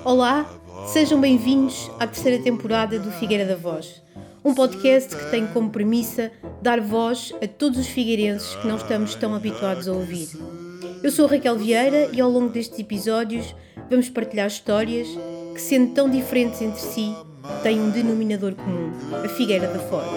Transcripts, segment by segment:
Olá, sejam bem-vindos à terceira temporada do Figueira da Voz, um podcast que tem como premissa dar voz a todos os figueirenses que não estamos tão habituados a ouvir. Eu sou a Raquel Vieira e ao longo destes episódios vamos partilhar histórias que, sendo tão diferentes entre si, têm um denominador comum, a Figueira da Foz.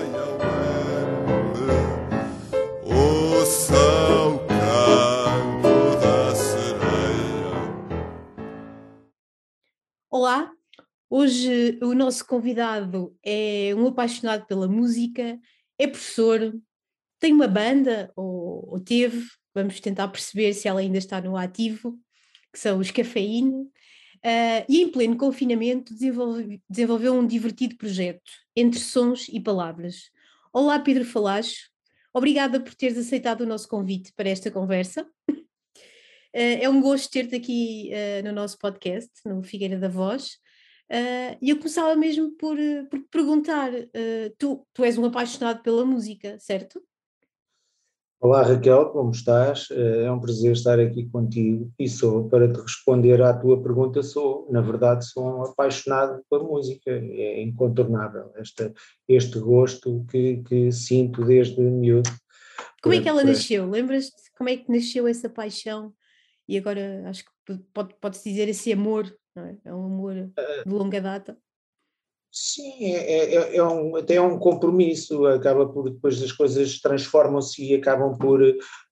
Olá, hoje o nosso convidado é um apaixonado pela música, é professor, tem uma banda, ou teve, vamos tentar perceber se ela ainda está no ativo, que são os Cafeína, e em pleno confinamento desenvolveu um divertido projeto, Entre Sons e Palavras. Olá, Pedro Falacho, obrigada por teres aceitado o nosso convite para esta conversa. É um gosto ter-te aqui no nosso podcast, no Figueira da Voz. E eu começava mesmo por te perguntar: tu és um apaixonado pela música, certo? Olá Raquel, como estás? É um prazer estar aqui contigo e para te responder à tua pergunta, na verdade, sou um apaixonado pela música, é incontornável este gosto que sinto desde miúdo. Como é que ela nasceu? Lembras-te como é que nasceu essa paixão? E agora acho que pode-se dizer esse amor, não é? É um amor de longa data. Sim, até é um compromisso, acaba por depois as coisas transformam-se e acabam por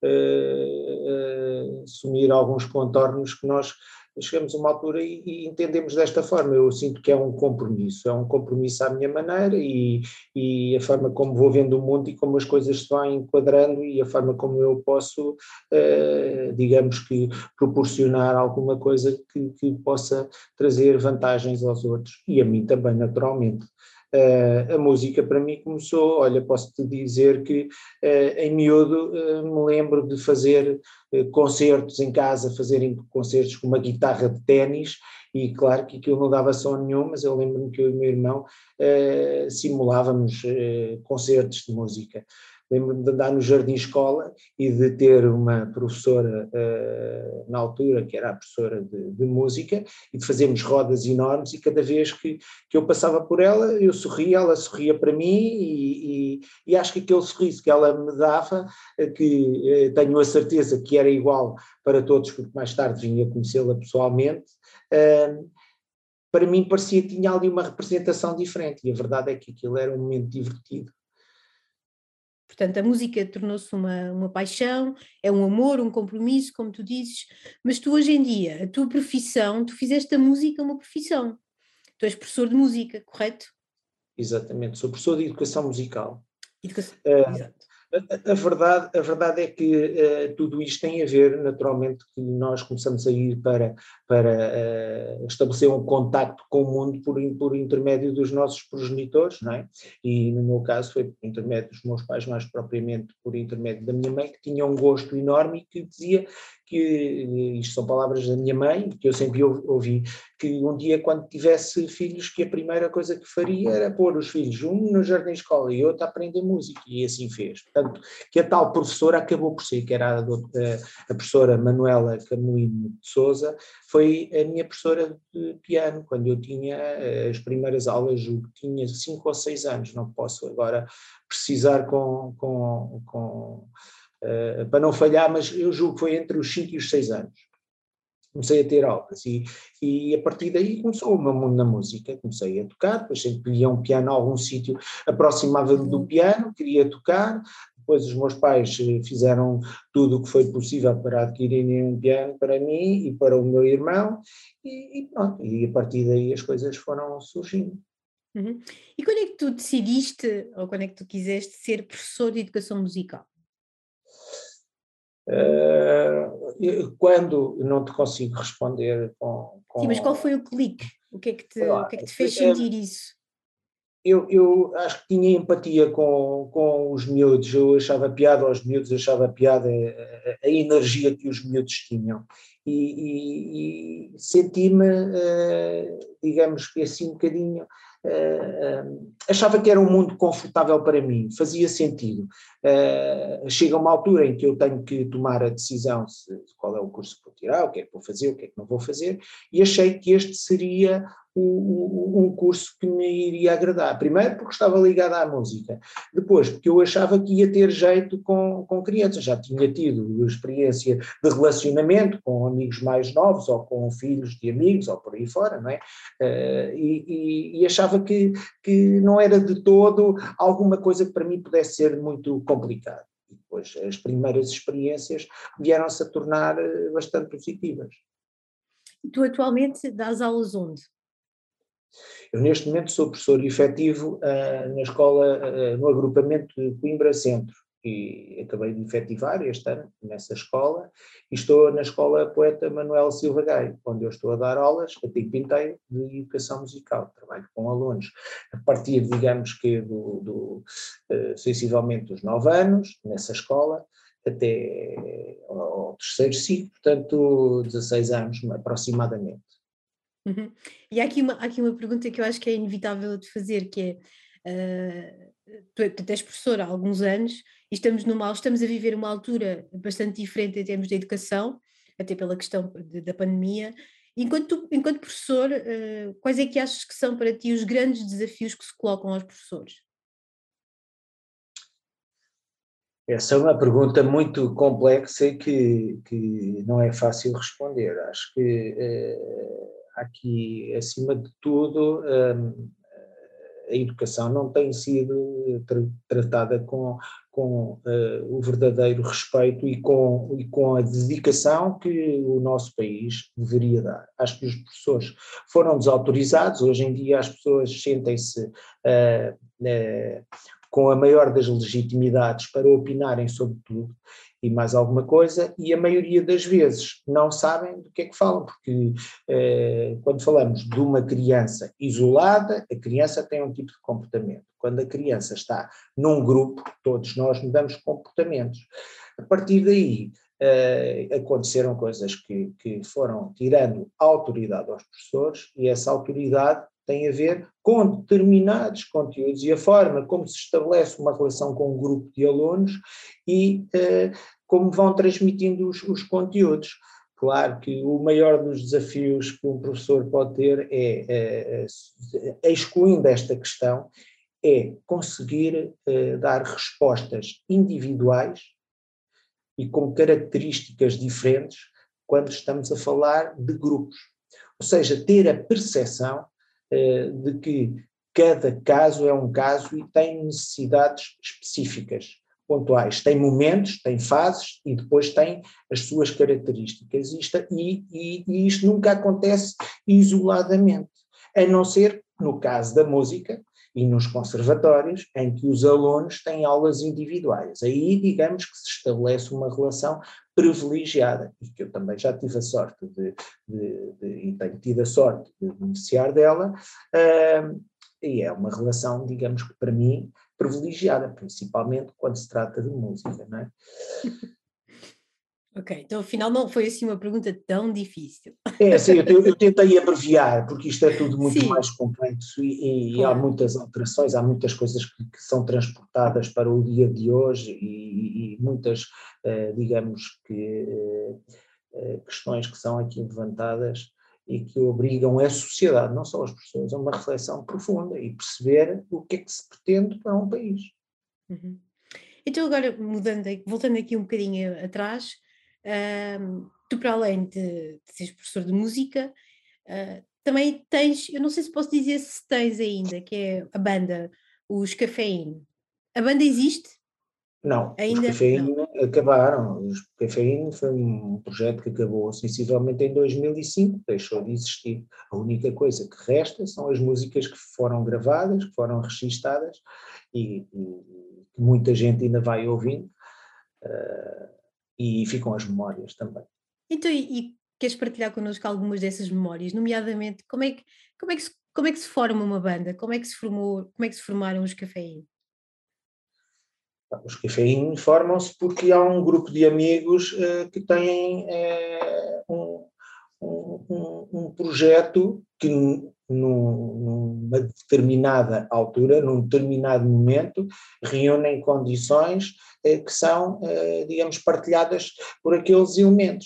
assumir alguns contornos que nós chegamos a uma altura e entendemos desta forma. Eu sinto que é um compromisso à minha maneira e a forma como vou vendo o mundo e como as coisas se vão enquadrando e a forma como eu posso, digamos que, proporcionar alguma coisa que possa trazer vantagens aos outros e a mim também, naturalmente. A música para mim começou, olha, posso-te dizer que em miúdo me lembro de fazer concertos em casa, fazerem concertos com uma guitarra de ténis e claro que aquilo não dava som nenhum, mas eu lembro-me que eu e o meu irmão simulávamos concertos de música. Lembro-me de andar no jardim escola e de ter uma professora na altura, que era a professora de música, e de fazermos rodas enormes e cada vez que eu passava por ela, eu sorria, ela sorria para mim e acho que aquele sorriso que ela me dava, que tenho a certeza que era igual para todos, porque mais tarde vim a conhecê-la pessoalmente, para mim parecia que tinha ali uma representação diferente e a verdade é que aquilo era um momento divertido. Portanto, a música tornou-se uma paixão, é um amor, um compromisso, como tu dizes, mas tu hoje em dia, a tua profissão, tu fizeste a música uma profissão. Tu és professor de música, correto? Exatamente, sou professor de educação musical. Exato. A verdade é que tudo isto tem a ver, naturalmente, que nós começamos a ir para estabelecer um contacto com o mundo por intermédio dos nossos progenitores, não é? E no meu caso foi por intermédio dos meus pais, mais propriamente por intermédio da minha mãe, que tinha um gosto enorme e que dizia que, isto são palavras da minha mãe, que eu sempre ouvi, que um dia quando tivesse filhos que a primeira coisa que faria era pôr os filhos, um no jardim-escola e outro a aprender música, e assim fez. Portanto, que a tal professora acabou por ser, que era a professora Manuela Camelino de Sousa, foi a minha professora de piano, quando eu tinha as primeiras aulas, julgo que tinha 5 ou 6 anos, não posso agora precisar para não falhar, mas eu julgo que foi entre os 5 e os 6 anos. Comecei a ter aulas e a partir daí começou o meu mundo na música, comecei a tocar, depois sempre que ia um piano a algum sítio, aproximava-me do piano, queria tocar, depois os meus pais fizeram tudo o que foi possível para adquirirem um piano para mim e para o meu irmão e pronto, e a partir daí as coisas foram surgindo. Uhum. E quando é que tu decidiste, ou quando é que tu quiseste ser professor de educação musical? Quando não te consigo responder Sim, mas qual foi o clique? O que é que sei lá, te fez sentir isso? eu acho que tinha empatia com os miúdos, eu achava piada aos miúdos, achava piada a energia que os miúdos tinham e senti-me, digamos que assim um bocadinho, achava que era um mundo confortável para mim, fazia sentido. Chega uma altura em que eu tenho que tomar a decisão de qual é o curso que vou tirar, o que é que vou fazer, o que é que não vou fazer, e achei que este seria um curso que me iria agradar. Primeiro porque estava ligado à música, depois porque eu achava que ia ter jeito com crianças, já tinha tido experiência de relacionamento com amigos mais novos, ou com filhos de amigos, ou por aí fora, não é? E achava que não era de todo alguma coisa que para mim pudesse ser muito complicado. E depois as primeiras experiências vieram-se a tornar bastante positivas. E tu atualmente dás aulas onde? Eu neste momento sou professor efetivo na escola, no agrupamento de Coimbra Centro, e acabei de efetivar este ano nessa escola, e estou na escola Poeta Manuel Silva Gaio, onde eu estou a dar aulas a tempo inteiro de educação musical, trabalho com alunos a partir, digamos que sensivelmente dos 9 anos, nessa escola, até ao terceiro ciclo, portanto 16 anos aproximadamente. Uhum. E há aqui uma pergunta que eu acho que é inevitável de fazer, que é, tu és professora há alguns anos e estamos a viver uma altura bastante diferente em termos de educação, até pela questão da pandemia. Enquanto professor, quais é que achas que são para ti os grandes desafios que se colocam aos professores? Essa é uma pergunta muito complexa e que não é fácil responder. Acho que aqui, acima de tudo, a educação não tem sido tratada com o verdadeiro respeito e com a dedicação que o nosso país deveria dar. Acho que os professores foram desautorizados, hoje em dia as pessoas sentem-se com a maior das legitimidades para opinarem sobre tudo e mais alguma coisa, e a maioria das vezes não sabem do que é que falam, porque quando falamos de uma criança isolada, a criança tem um tipo de comportamento. Quando a criança está num grupo, todos nós mudamos comportamentos. A partir daí, aconteceram coisas que foram tirando autoridade aos professores, e essa autoridade tem a ver com determinados conteúdos e a forma como se estabelece uma relação com um grupo de alunos e como vão transmitindo os conteúdos. Claro que o maior dos desafios que um professor pode ter excluindo esta questão, é conseguir dar respostas individuais e com características diferentes quando estamos a falar de grupos. Ou seja, ter a percepção de que cada caso é um caso e tem necessidades específicas, pontuais, tem momentos, tem fases e depois tem as suas características. E isto nunca acontece isoladamente, a não ser no caso da música e nos conservatórios, em que os alunos têm aulas individuais. Aí, digamos que se estabelece uma relação privilegiada, e que eu também já tive a sorte e tenho tido a sorte de beneficiar dela, e é uma relação, digamos que para mim, privilegiada, principalmente quando se trata de música, não é? Ok, então afinal não foi assim uma pergunta tão difícil. É, sim, eu tentei abreviar, porque isto é tudo muito mais Sim, complexo e há claro. muitas alterações, há muitas coisas que são transportadas para o dia de hoje e muitas, digamos que, questões que são aqui levantadas e que obrigam a sociedade, não só as pessoas, a uma reflexão profunda e perceber o que é que se pretende para um país. Uhum. Então agora voltando aqui um bocadinho atrás, tu para além de seres professor de música, também tens, eu não sei se posso dizer se tens ainda, que é a banda, os Cafeína. A banda existe Não, os ainda? Não. Cafeína acabaram. Os Cafeína foi um projeto que acabou sensivelmente em 2005, deixou de existir. A única coisa que resta são as músicas que foram gravadas, que foram registadas que muita gente ainda vai ouvindo, e ficam as memórias também. Então e queres partilhar connosco algumas dessas memórias, nomeadamente como é que se forma uma banda? Como é que se formaram os Cafeína? Os cafeína formam-se porque há um grupo de amigos que têm projeto que numa determinada altura, num determinado momento, reúnem condições que são, digamos, partilhadas por aqueles elementos.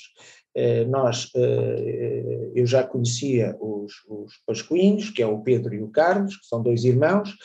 Eu já conhecia os Pascoinhos, que é o Pedro e o Carlos, que são dois irmãos,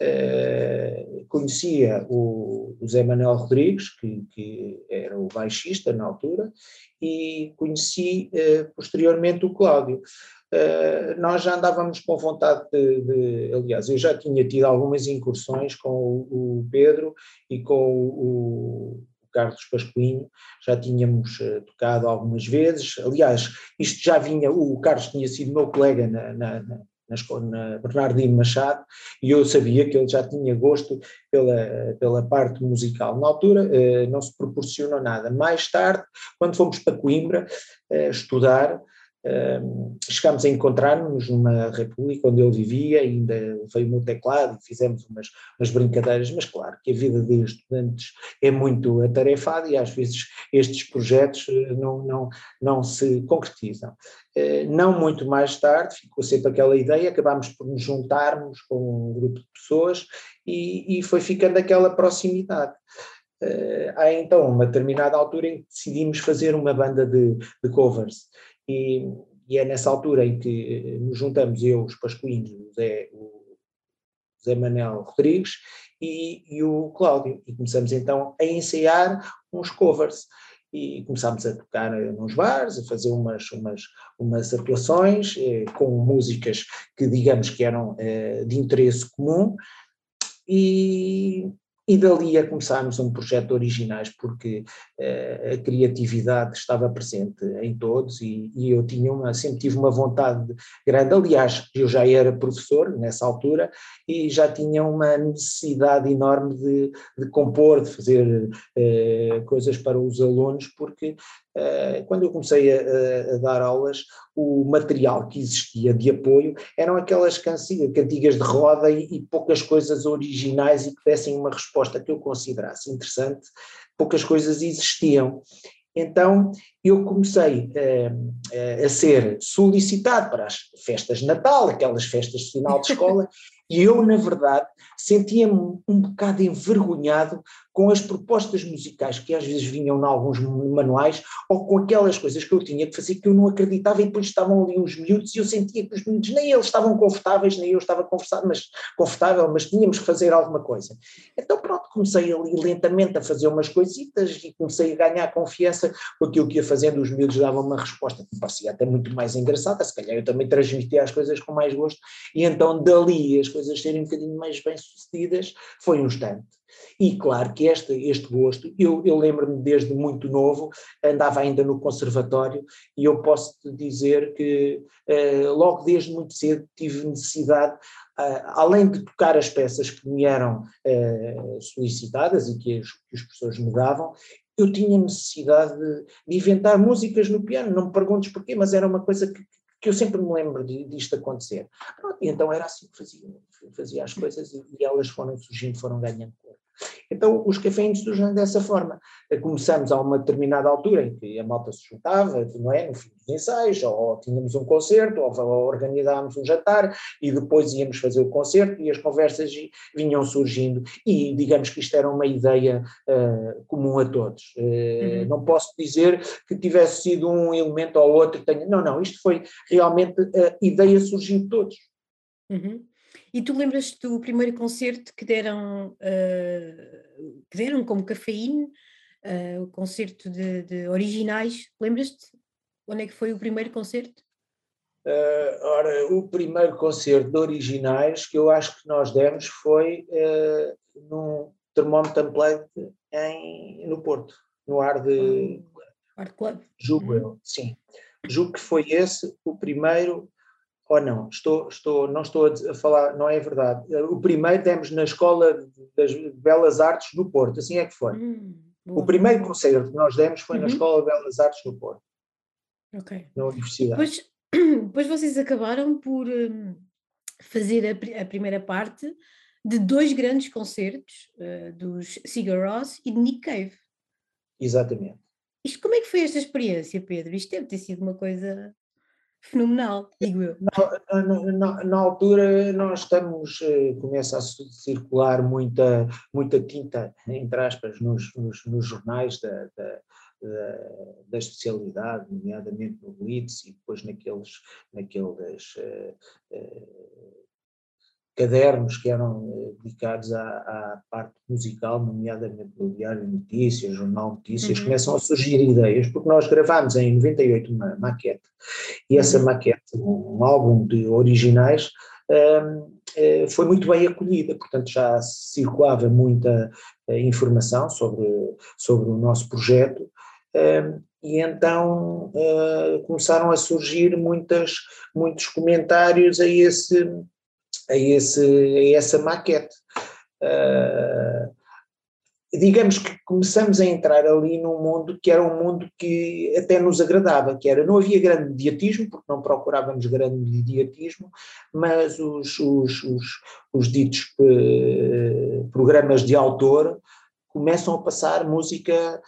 conhecia o Zé Manuel Rodrigues, que era o baixista na altura, e conheci posteriormente o Cláudio. Nós já andávamos com vontade aliás, eu já tinha tido algumas incursões com o Pedro e com o Carlos Pascoinho, já tínhamos tocado algumas vezes, aliás, isto já vinha, o Carlos tinha sido meu colega na Bernardino Machado, e eu sabia que ele já tinha gosto pela parte musical. Na altura não se proporcionou nada. Mais tarde, quando fomos para Coimbra estudar, chegámos a encontrar-nos numa república onde ele vivia, ainda veio o meu teclado e fizemos umas brincadeiras, mas claro que a vida de estudantes é muito atarefada e às vezes estes projetos não se concretizam. Não muito mais tarde, ficou sempre aquela ideia, acabámos por nos juntarmos com um grupo de pessoas e foi ficando aquela proximidade. Há então uma determinada altura em que decidimos fazer uma banda de covers e é nessa altura em que nos juntamos eu, os Pascoinhos, o Zé Manuel Rodrigues e o Cláudio, e começamos então a ensaiar uns covers e começámos a tocar nos bares, a fazer umas atuações com músicas que digamos que eram de interesse comum. E dali a começarmos um projeto de originais, porque a criatividade estava presente em todos e eu sempre tive uma vontade grande. Aliás, eu já era professor nessa altura e já tinha uma necessidade enorme de compor, de fazer coisas para os alunos, porque quando eu comecei a dar aulas, o material que existia de apoio eram aquelas cantigas de roda e poucas coisas originais e que dessem uma resposta que eu considerasse interessante, poucas coisas existiam. Então eu comecei a ser solicitado para as festas de Natal, aquelas festas de final de escola, e eu, na verdade, sentia-me um bocado envergonhado com as propostas musicais que às vezes vinham em alguns manuais, ou com aquelas coisas que eu tinha que fazer que eu não acreditava, e depois estavam ali os miúdos e eu sentia que os miúdos nem eles estavam confortáveis, nem eu estava confortável, mas tínhamos que fazer alguma coisa. Então pronto, comecei ali lentamente a fazer umas coisitas e comecei a ganhar confiança com aquilo que ia fazendo, os miúdos davam uma resposta que me parecia até muito mais engraçada, se calhar eu também transmitia as coisas com mais gosto, e então dali as coisas serem um bocadinho mais bem sucedidas foi um instante. E claro que este gosto, eu lembro-me desde muito novo, andava ainda no conservatório e eu posso te dizer que logo desde muito cedo tive necessidade, além de tocar as peças que me eram solicitadas e que os professores me davam, eu tinha necessidade de inventar músicas no piano, não me perguntes porquê, mas era uma coisa que eu sempre me lembro disto acontecer. Pronto, e então era assim que fazia as coisas e elas foram surgindo, foram ganhando cor. Então os cafeínos surgem dessa forma. Começamos a uma determinada altura em que a malta se juntava, não é? No fim dos ensaios, ou tínhamos um concerto, ou organizávamos um jantar, e depois íamos fazer o concerto e as conversas vinham surgindo. E digamos que isto era uma ideia comum a todos. Não posso dizer que tivesse sido um elemento ou outro. Não, isto foi realmente, a ideia surgiu de todos. Uhum. E tu lembras-te do primeiro concerto que deram como cafeína, o concerto de originais, lembras-te? Onde é que foi o primeiro concerto? Ora, o primeiro concerto de originais que eu acho que nós demos foi num Termómetro Unplugged no Porto, no ar de Art Club. julgo eu, sim. Julgo que foi esse o primeiro, ou não, não estou a falar, não é verdade. O primeiro demos na Escola das Belas Artes do Porto, assim é que foi. O Boa. primeiro concerto que nós demos foi na Escola de Belas Artes do Porto, Ok. na E Universidade. depois vocês acabaram por fazer a primeira parte de dois grandes concertos, dos Sigur Rós e de Nick Cave. Exatamente. Como é que foi esta experiência, Pedro? Isto deve ter sido uma coisa. Fenomenal, digo eu. Na altura nós estamos, começa a circular muita tinta, entre aspas, nos jornais da especialidade, nomeadamente no Blitz e depois naqueles cadernos que eram dedicados à parte musical, nomeadamente no Diário de Notícias, Jornal de Notícias, começam a surgir ideias, porque nós gravámos em 98 uma maquete, e essa maquete, um álbum de originais, foi muito bem acolhida, portanto já circulava muita informação sobre o nosso projeto, e então começaram a surgir muitos comentários a essa maquete. Digamos que começamos a entrar ali num mundo que era um mundo que até nos agradava, que era, não havia grande mediatismo, porque não procurávamos grande mediatismo, mas os ditos programas de autor começam a passar música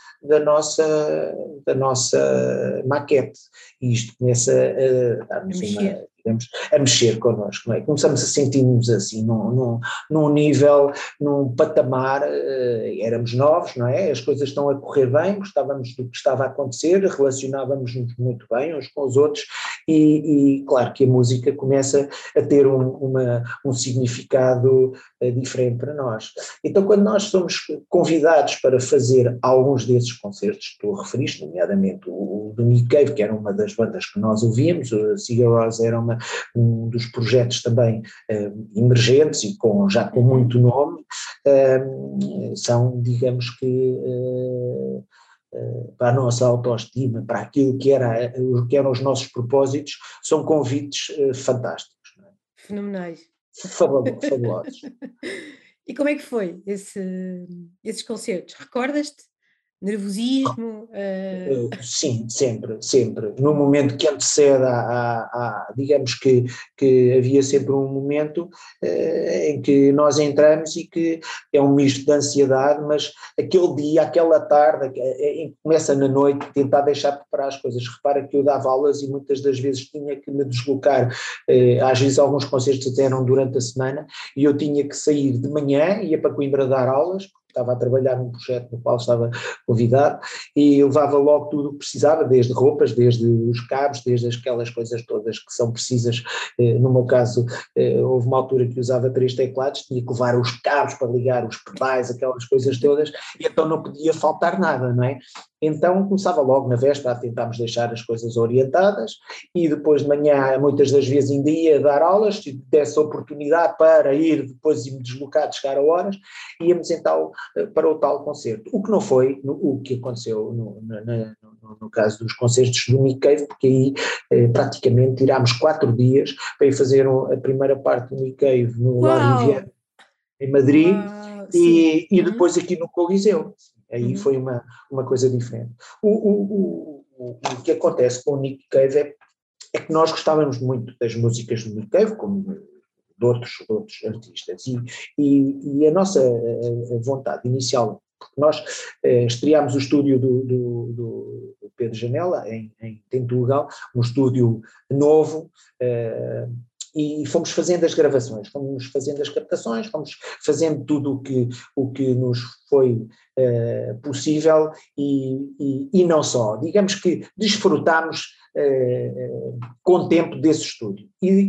da nossa maquete, e isto começa a dar-nos digamos, a mexer connosco, não é? Começamos a sentir-nos assim, num nível, num patamar, éramos novos, não é? As coisas estão a correr bem, gostávamos do que estava a acontecer, relacionávamos-nos muito bem uns com os outros, e claro que a música começa a ter um significado diferente para nós. Então, quando nós somos convidados para fazer alguns desses concertos, tu referiste, nomeadamente o do Nick Cave, que era uma das bandas que nós ouvíamos, o Sigur Rós era um dos projetos também emergentes e já com muito nome, são, digamos que, para a nossa autoestima, para aquilo que eram os nossos propósitos, são convites fantásticos. Não é? Fenomenais. Fabulosos. E como é que foi esses concertos? Recordas-te? Nervosismo? Sim, sempre. No momento que antecede digamos que havia sempre um momento em que nós entramos e que é um misto de ansiedade, mas aquele dia, aquela tarde, em que começa na noite, tentar deixar preparar as coisas. Repara que eu dava aulas e muitas das vezes tinha que me deslocar, às vezes alguns concertos até eram durante a semana, e eu tinha que sair de manhã, ia para Coimbra dar aulas, estava a trabalhar num projeto no qual estava convidado, e eu levava logo tudo o que precisava, desde roupas, desde os cabos, desde aquelas coisas todas que são precisas. No meu caso, houve uma altura que usava 3 teclados, tinha que levar os cabos para ligar os pedais, aquelas coisas todas, e então não podia faltar nada, não é? Então começava logo na véspera a tentarmos deixar as coisas orientadas, e depois de manhã muitas das vezes ainda ia dar aulas, se desse oportunidade para ir depois e me deslocar, de chegar a horas, íamos então para o tal concerto. O que não foi o que aconteceu no caso dos concertos do Nick Cave, porque aí praticamente tirámos 4 dias para ir fazer a primeira parte do Nick Cave no Lar Riviera, em Madrid, e depois aqui no Coliseu. Aí foi uma coisa diferente. O que acontece com o Nick Cave é que nós gostávamos muito das músicas do Nick Cave, como de outros artistas, e a nossa vontade inicial, porque nós estreámos o estúdio do Pedro Janela em Tentugal, um estúdio novo, e fomos fazendo as gravações, fomos fazendo as captações, fomos fazendo tudo o que nos foi possível, e não só, digamos que desfrutámos com tempo desse estúdio,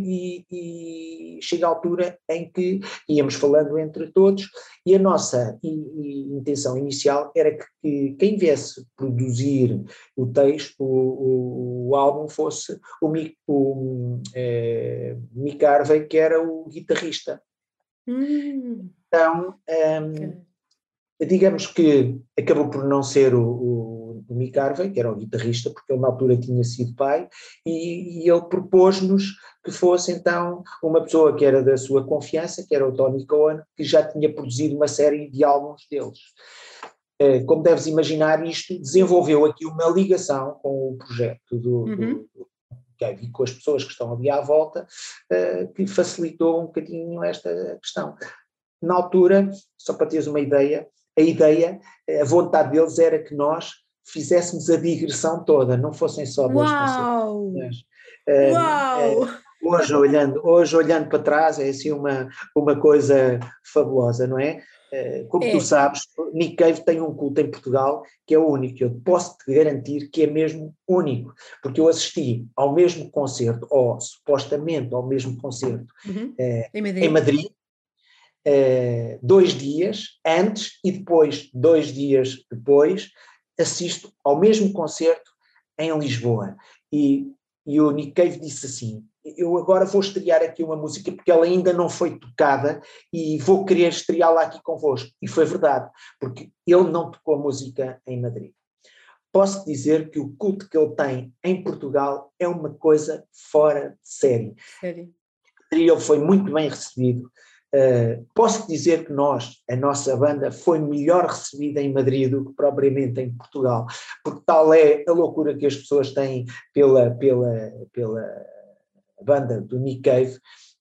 e chega a altura em que íamos falando entre todos, e a nossa intenção inicial era que quem viesse produzir o texto, o álbum, fosse o Mick Harvey, que era o guitarrista. Então, digamos que acabou por não ser o Mick Harvey, que era o guitarrista, porque ele na altura tinha sido pai, e ele propôs-nos que fosse então uma pessoa que era da sua confiança, que era o Tony Cohen, que já tinha produzido uma série de álbuns deles. Como deves imaginar, isto desenvolveu aqui uma ligação com o projeto do e com as pessoas que estão ali à volta, que facilitou um bocadinho esta questão. Na altura, só para teres uma ideia, a vontade deles era que nós fizéssemos a digressão toda, não fossem só 2 concertos. Uau! Hoje olhando para trás é assim uma coisa fabulosa, não é? Como tu É, sabes, Nick Cave tem um culto em Portugal que é o único. Eu posso-te garantir que é mesmo único, porque eu assisti ao mesmo concerto, ou supostamente ao mesmo concerto, uhum. eh, Em em Madrid? Madrid, 2 dias antes e depois, 2 dias depois, assisto ao mesmo concerto em Lisboa. E o Nick Cave disse assim: eu agora vou estrear aqui uma música porque ela ainda não foi tocada e vou querer estreá-la aqui convosco. E foi verdade, porque ele não tocou a música em Madrid. Posso dizer que o culto que ele tem em Portugal é uma coisa fora de série. Sério. Ele foi muito bem recebido. Posso dizer que a nossa banda, foi melhor recebida em Madrid do que propriamente em Portugal, porque tal é a loucura que as pessoas têm pela banda do Nick Cave.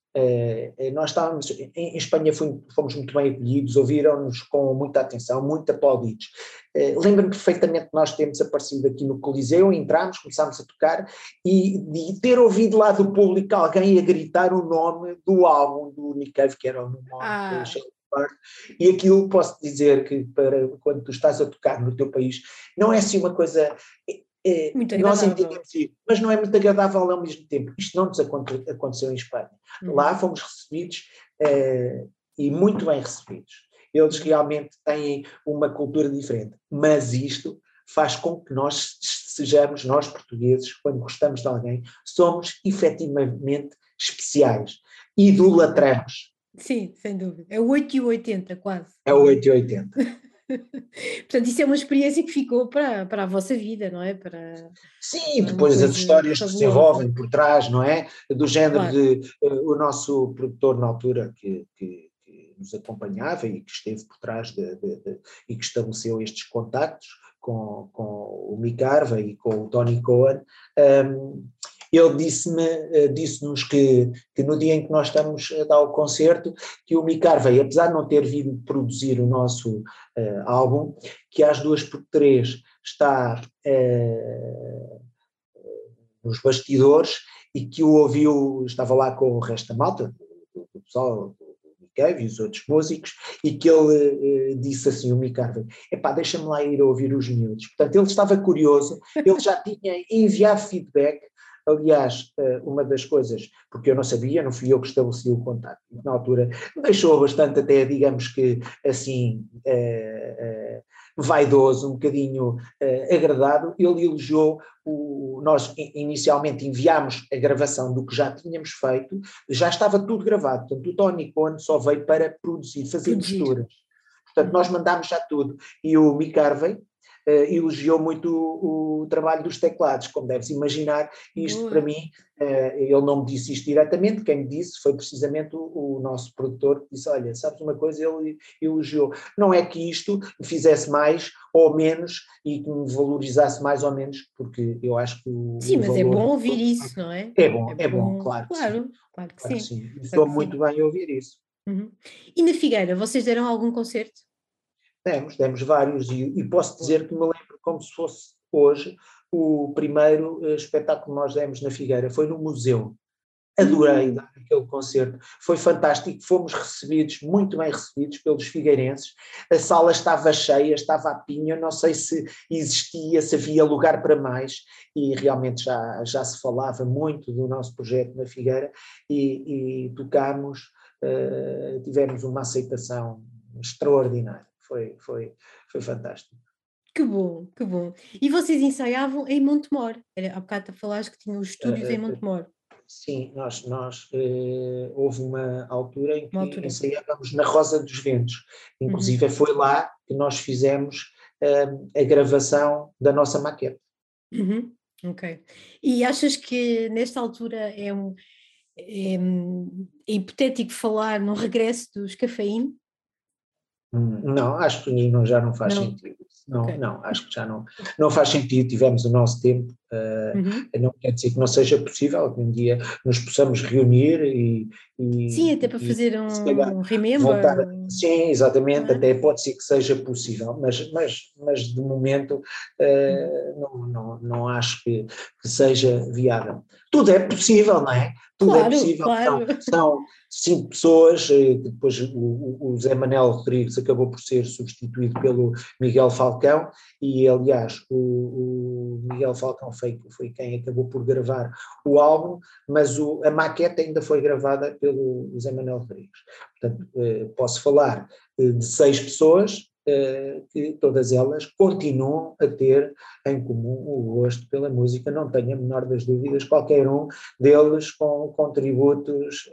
Nós estávamos em Espanha, fomos muito bem acolhidos, ouviram-nos com muita atenção, muito aplaudidos. Lembro-me perfeitamente que nós temos aparecido aqui no Coliseu, entramos, começámos a tocar e ter ouvido lá do público alguém a gritar o nome do álbum do Nick Cave, que era o No More Ah, Shallow Part, e aquilo posso dizer que para quando tu estás a tocar no teu país, não é assim uma coisa. muito Nós agradável. entendemos isso, mas não é muito agradável ao mesmo tempo. Isto não nos aconteceu em Espanha. Uhum. Lá fomos recebidos e muito bem recebidos. Eles Uhum. realmente têm uma cultura diferente, mas isto faz com que nós sejamos, nós portugueses, quando gostamos de alguém, somos efetivamente especiais, idolatramos. Sim, sem dúvida. É o 8 e o 80 quase, É o não é? 880. Portanto, isso é uma experiência que ficou para a vossa vida, não é? Sim, É uma depois as coisa histórias que se fabulosa. envolvem por trás, não é? Do género Claro. de o nosso produtor na altura que nos acompanhava e que esteve por trás e que estabeleceu estes contactos com o Mick Harvey e com o Tony Cohen. Ele disse-nos que no dia em que nós estamos a dar o concerto, que o Mick Harvey, apesar de não ter vindo produzir o nosso álbum, que às 2 por 3 está nos bastidores e que o ouviu, estava lá com o resto da malta, do pessoal, do Mick Harvey e os outros músicos, e que ele disse assim, o Mick Harvey, epá, deixa-me lá ir ouvir os miúdos. Portanto, ele estava curioso, ele já tinha enviado feedback. Aliás, uma das coisas, porque eu não sabia, não fui eu que estabeleci o contacto, na altura me deixou bastante até, digamos que assim, vaidoso, um bocadinho agradado. Ele elogiou, nós inicialmente enviámos a gravação do que já tínhamos feito, já estava tudo gravado, portanto o Tony Cohen só veio para produzir, fazer Produzir. misturas. Portanto, nós Uhum. mandámos já tudo. E o Mick Harvey elogiou muito o trabalho dos teclados, como deves imaginar. Isto para Boa. mim, ele não me disse isto diretamente, quem me disse foi precisamente o nosso produtor, que disse, olha, sabes uma coisa, ele elogiou. Não é que isto me fizesse mais ou menos e que me valorizasse mais ou menos, porque eu acho que Sim, o mas é bom valor ouvir isso, não é? É é bom, bom, claro que sim, claro, claro que claro que sim, sim. E claro estou que muito sim. bem a ouvir isso. Uhum. E na Figueira, vocês deram algum concerto? Demos vários e posso Boa. dizer que me lembro como se fosse hoje o primeiro espetáculo que nós demos na Figueira, foi no museu. Adorei Hum, dar aquele concerto, foi fantástico, fomos recebidos, muito bem recebidos pelos figueirenses, a sala estava cheia, estava a pinho, não sei se existia, se havia lugar para mais, e realmente já se falava muito do nosso projeto na Figueira, e tocámos, tivemos uma aceitação extraordinária, foi fantástico. que bom, que bom. E vocês ensaiavam em Montemor? Há bocado falaste que tinham os estúdios em Uh, Montemor, Sim, houve uma altura em uma que altura. ensaiávamos na Rosa dos Ventos, Uhum. inclusive foi lá que nós fizemos a gravação da nossa maquete. Uhum. Ok. E achas que nesta altura é hipotético falar no regresso dos cafeína? Não, acho que já não faz Não? sentido. Não, Ok. não, acho que já não faz sentido, tivemos o nosso tempo, Não quer dizer que não seja possível que um dia nos possamos reunir Sim, até para e fazer se calhar um remember. voltar. Sim, exatamente, É? até pode ser que seja possível, mas de momento não acho que seja viável. Tudo é possível, não é? Tudo é Claro, possível. claro. São 5 pessoas, depois o Zé Manuel Rodrigues acabou por ser substituído pelo Miguel Falcão, e aliás o Miguel Falcão foi quem acabou por gravar o álbum, mas a maquete ainda foi gravada pelo Zé Manuel Rodrigues. Portanto, posso falar de 6 pessoas, que todas elas continuam a ter em comum o gosto pela música, não tenho a menor das dúvidas, qualquer um deles com contributos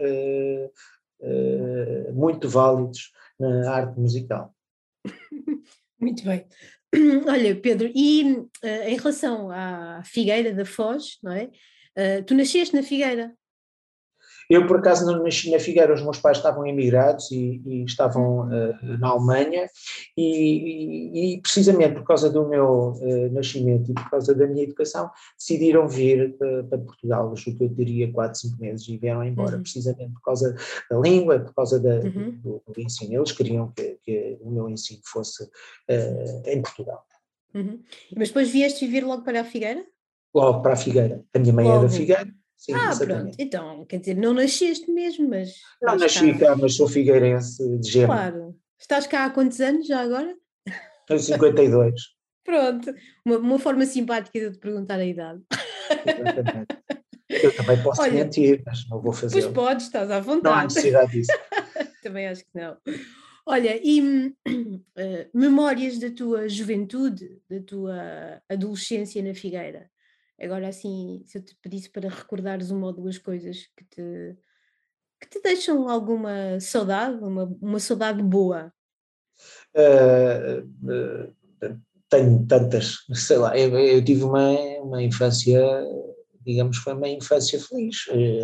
muito válidos na arte musical. Muito bem. Olha, Pedro, e em relação à Figueira da Foz, não é? Tu nasceste na Figueira? Eu, por acaso, não nasci na Figueira, os meus pais estavam emigrados e estavam Hum. na Alemanha, e precisamente por causa do meu nascimento e por causa da minha educação, decidiram vir para Portugal, acho que eu diria 4, 5 meses, e vieram embora, Uhum. precisamente por causa da língua, por causa Uhum. do ensino. Eles queriam que o meu ensino fosse em Portugal. Uhum. Mas depois vieste viver logo para a Figueira? Logo para a Figueira. A minha mãe é da Logo. Figueira, sim, Ah, pronto. exatamente. Então, quer dizer, não nasceste mesmo, mas Não estás nasci cá. cá, mas sou figueirense de germe. Claro. Estás cá há quantos anos já agora? Tenho 52. Pronto. Uma forma simpática de te perguntar a idade. Exatamente. Eu também posso Olha, mentir, mas não vou pois fazê-lo. podes, estás à Não há vontade. necessidade disso. Também acho que não. Olha, e memórias da tua juventude, da tua adolescência na Figueira? Agora assim, se eu te pedisse para recordares uma ou duas coisas que te deixam alguma saudade, uma saudade boa. Uh, tenho tantas, sei lá, eu tive uma infância, digamos, foi uma infância feliz,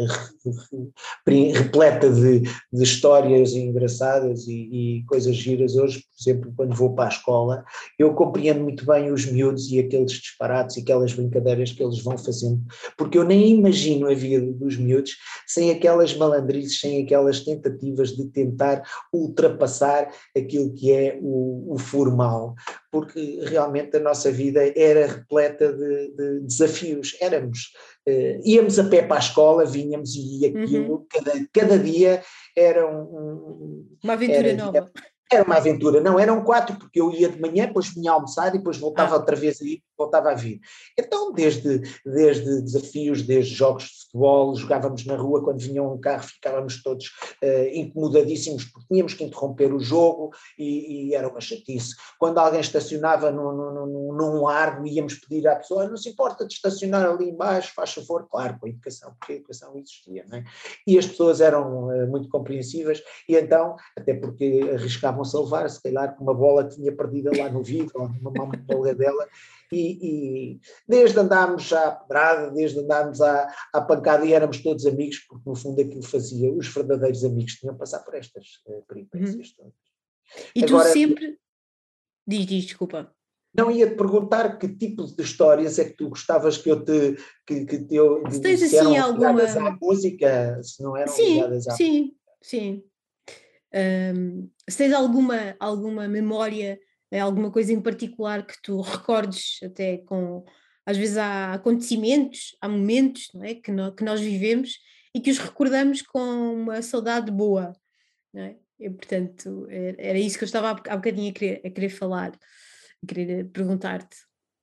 repleta de histórias engraçadas e coisas giras. Hoje, por exemplo, quando vou para a escola, eu compreendo muito bem os miúdos e aqueles disparates e aquelas brincadeiras que eles vão fazendo, porque eu nem imagino a vida dos miúdos sem aquelas malandrices, sem aquelas tentativas de tentar ultrapassar aquilo que é o formal, porque realmente a nossa vida era repleta de desafios. Íamos a pé para a escola, vinhamos, e Uhum. aquilo, cada dia era Uma aventura era, nova. era uma aventura. Não, eram 4, porque eu ia de manhã, depois vinha a almoçar e depois voltava Ah, outra vez a ir, voltava a vir. Então, desde desafios, desde jogos de futebol, jogávamos na rua, quando vinha um carro ficávamos todos incomodadíssimos porque tínhamos que interromper o jogo, e era uma chatice. Quando alguém estacionava num largo, íamos pedir à pessoa: não se importa de estacionar ali embaixo, faz favor. Claro, com a educação, porque a educação existia, não é? E as pessoas eram muito compreensivas, e então, até porque arriscavam-se a levar, se calhar, com uma bola que tinha perdida lá no vidro, ou numa malgadela, e desde andámos à pedrada, desde andámos à pancada, e éramos todos amigos, porque no fundo aquilo fazia, os verdadeiros amigos tinham que passar por estas uhum. peripécias todas. E tu Agora, sempre. Diz, desculpa. não ia-te perguntar que tipo de histórias é que tu gostavas Se tens se assim eram ligadas alguma. à música, se não eram Sim, ligadas à música. sim, sim. Se tens alguma memória, alguma coisa em particular que tu recordes, até com. Às vezes há acontecimentos, há momentos, não é, que nós vivemos e que os recordamos com uma saudade boa, não é? E, portanto, era isso que eu estava há bocadinho a querer falar, a querer perguntar-te.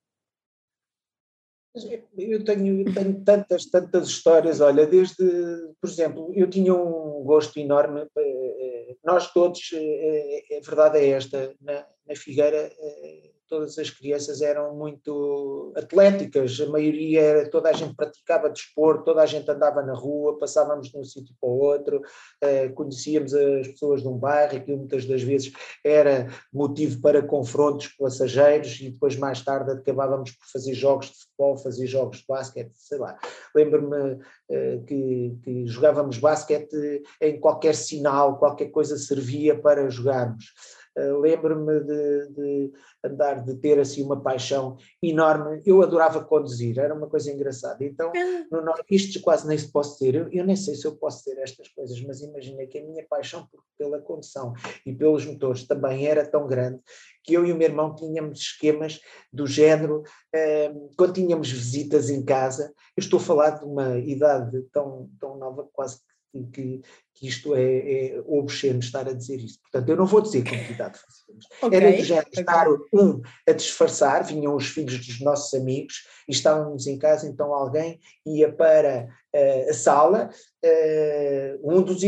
Eu tenho tantas histórias, olha, por exemplo, eu tinha um gosto enorme, nós todos, a verdade é esta, na Figueira, todas as crianças eram muito atléticas, a maioria toda a gente praticava desporto, toda a gente andava na rua, passávamos de um sítio para o outro, conhecíamos as pessoas de um bairro, aquilo muitas das vezes era motivo para confrontos passageiros, e depois mais tarde acabávamos por fazer jogos de futebol, fazer jogos de basquete, sei lá. Lembro-me que jogávamos basquete em qualquer sinal, qualquer coisa servia para jogarmos. lembro-me de andar, de ter assim uma paixão enorme. Eu adorava conduzir, era uma coisa engraçada. Então, no Norte, isto quase nem se posso ter, eu nem sei se eu posso ter estas coisas, mas imagina que a minha paixão pela condução e pelos motores também era tão grande que eu e o meu irmão tínhamos esquemas do género, quando tínhamos visitas em casa, eu estou a falar de uma idade tão nova, quase que isto é obsceno estar a dizer isso. Portanto, eu não vou dizer com que idade fazíamos. Era do género estar a disfarçar, vinham os filhos dos nossos amigos e estávamos em casa, então alguém ia para a sala, um dos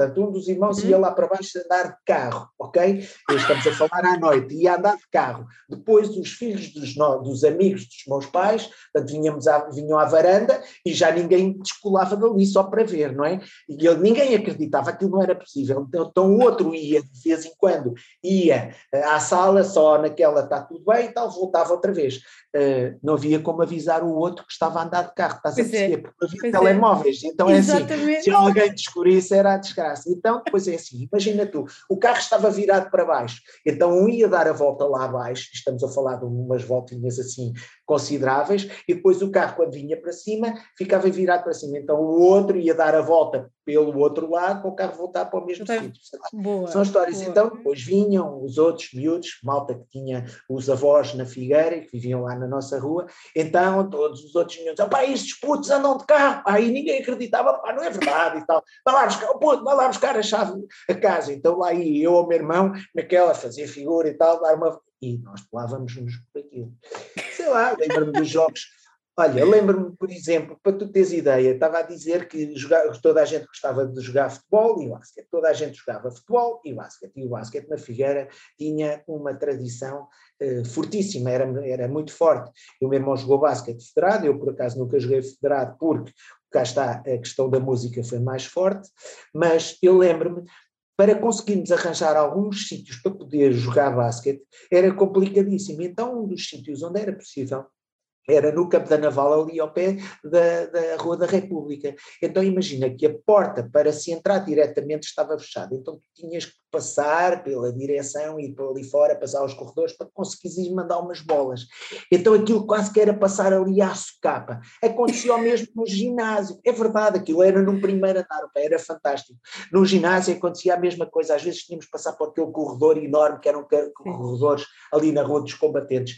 irmãos ia lá para baixo andar de carro, ok? Estamos a falar à noite, ia andar de carro. Depois os filhos dos amigos dos meus pais, portanto, vinham à varanda e já ninguém descolava dali só para ver, não é? E ninguém acreditava, aquilo não era possível. Então o outro ia, de vez em quando, ia à sala, só naquela está tudo bem e tal, voltava outra vez. Não havia como avisar o outro que estava a andar de carro, estás a perceber? Porque não havia telemóveis. Então é assim, se alguém descobrisse era a desgraça. Então depois é assim, imagina tu, o carro estava virado para baixo, então um ia dar a volta lá abaixo, estamos a falar de umas voltinhas assim consideráveis, e depois o carro quando vinha para cima, ficava virado para cima, então o outro ia dar a volta pelo outro lado para o carro voltar para o mesmo sítio. São histórias. Boa. Então depois vinham os outros miúdos, malta que tinha os avós na Figueira, que viviam lá na nossa rua, então todos os outros miúdos, pá, estes putos andam de carro, aí ninguém acreditava, pá, não é verdade e tal, vai lá buscar a chave a casa, então lá ia eu ou o meu irmão, naquela fazer figura e tal, dar uma... E nós pelávamos-nos por aquilo. Sei lá, lembro-me dos jogos. Olha, lembro-me, por exemplo, para tu teres ideia, estava a dizer que toda a gente gostava de jogar futebol e basquete. Toda a gente jogava futebol e basquete. E o basquete na Figueira tinha uma tradição fortíssima, era muito forte. O meu irmão jogou basquete federado, eu por acaso nunca joguei federado porque cá está a questão da música foi mais forte, mas eu lembro-me, para conseguirmos arranjar alguns sítios para poder jogar basquete, era complicadíssimo. Então um dos sítios onde era possível era no Campo da Naval, ali ao pé da Rua da República. Então imagina que a porta para se entrar diretamente estava fechada, então tu tinhas que passar pela direção e ir por ali fora, passar os corredores para conseguires mandar umas bolas. Então aquilo quase que era passar ali à socapa. Acontecia o mesmo no ginásio, é verdade, aquilo era num primeiro andar, era fantástico. No ginásio acontecia a mesma coisa, às vezes tínhamos que passar por aquele corredor enorme, que eram corredores ali na Rua dos Combatentes,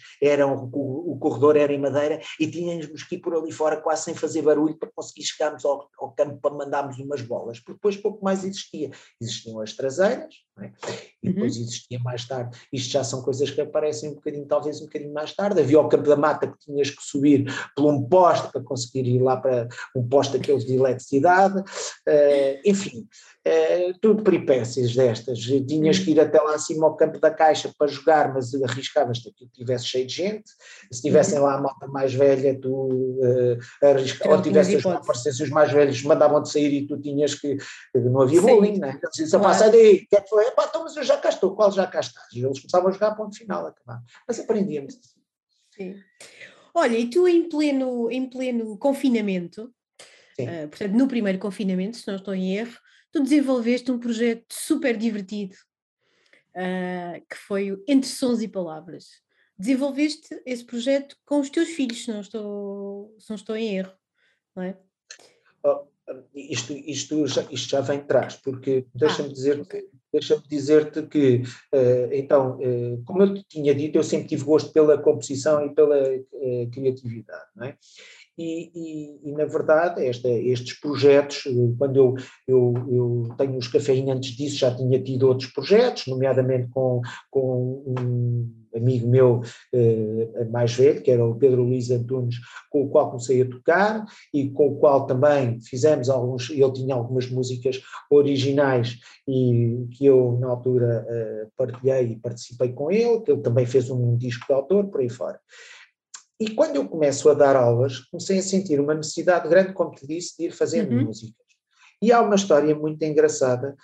o corredor era em madeira e tínhamos que ir por ali fora quase sem fazer barulho para conseguir chegarmos ao campo para mandarmos umas bolas, porque depois pouco mais existiam as traseiras, não é? E depois existia mais tarde, isto já são coisas que aparecem talvez um bocadinho mais tarde, havia o Campo da Mata que tinhas que subir por um poste para conseguir ir lá para um poste daqueles de eletricidade, enfim, tudo peripécias destas, tinhas que ir até lá acima ao Campo da Caixa para jogar, mas arriscavas-te que estivesse cheio de gente, se tivessem lá a malta mais velha, tu ou tivessem os mais velhos, mandavam-te sair e tu tinhas que, não havia bowling, né? Eles diziam, claro. Sai daí, o que é que foi? Então, mas eu já cá estou, qual já cá estás? E eles começavam a jogar a ponto final, acabar. Mas aprendíamos. Sim. Olha, e tu em pleno confinamento, portanto no primeiro confinamento, se não estou em erro, tu desenvolveste um projeto super divertido, que foi o Entre Sons e Palavras. Desenvolveste esse projeto com os teus filhos, se não estou em erro, não é? Isto já vem de trás, porque deixa-me dizer-te que, então, como eu te tinha dito, eu sempre tive gosto pela composição e pela criatividade, não é? E na verdade, estes projetos, quando eu tenho os Cafeína, antes disso já tinha tido outros projetos, nomeadamente com um amigo meu mais velho, que era o Pedro Luís Antunes, com o qual comecei a tocar e com o qual também fizemos ele tinha algumas músicas originais e que eu na altura partilhei e participei com ele, que ele também fez um disco de autor, por aí fora. E quando eu começo a dar aulas, comecei a sentir uma necessidade grande, como te disse, de ir fazendo músicas. E há uma história muito engraçada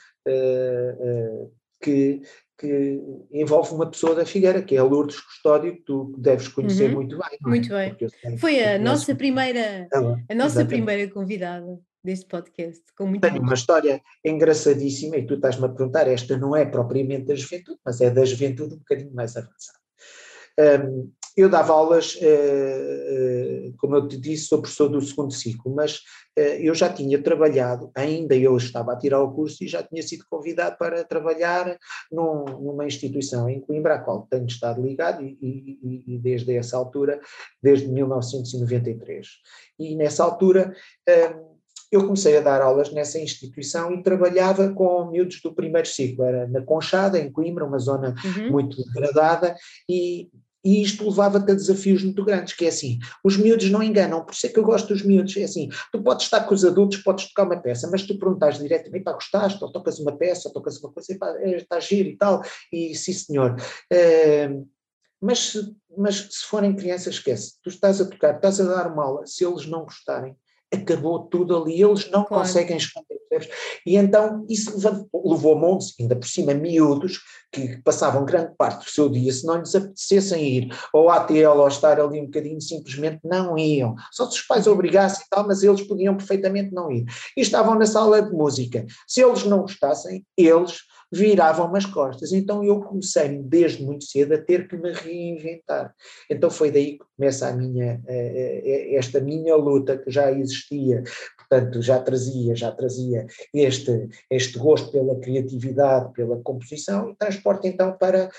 que envolve uma pessoa da Figueira, que é a Lourdes Custódio, que tu deves conhecer muito bem. Não é? Muito bem. Foi a nossa primeira convidada. deste podcast, com muito Tenho uma história engraçadíssima e tu estás-me a perguntar, esta não é propriamente da juventude, mas é da juventude um bocadinho mais avançada. Eu dava aulas, como eu te disse, sou professor do segundo ciclo, mas eu já tinha trabalhado, ainda eu estava a tirar o curso e já tinha sido convidado para trabalhar numa instituição em Coimbra, à qual tenho estado ligado e desde essa altura, desde 1993. E nessa altura eu comecei a dar aulas nessa instituição e trabalhava com miúdos do primeiro ciclo, era na Conchada, em Coimbra, uma zona muito degradada, e isto levava-te a desafios muito grandes, que é assim, os miúdos não enganam, por isso é que eu gosto dos miúdos, é assim, tu podes estar com os adultos, podes tocar uma peça, mas tu perguntas diretamente, pá, gostaste, ou tocas uma peça, ou tocas uma coisa, e pá, está giro e tal, e sim senhor, mas se forem crianças, esquece, tu estás a tocar, estás a dar uma aula, se eles não gostarem, acabou tudo ali, eles não conseguem esconder, percebes? E então isso levou montes, ainda por cima miúdos, que passavam grande parte do seu dia, se não lhes apetecessem ir ao ATL ou estar ali um bocadinho, simplesmente não iam. Só se os pais obrigassem e tal, mas eles podiam perfeitamente não ir. E estavam na sala de música. Se eles não gostassem, eles viravam as costas. Então eu comecei desde muito cedo a ter que me reinventar. Então foi daí que começa esta minha luta que já existia, portanto já trazia este gosto pela criatividade, pela composição, e transporte então para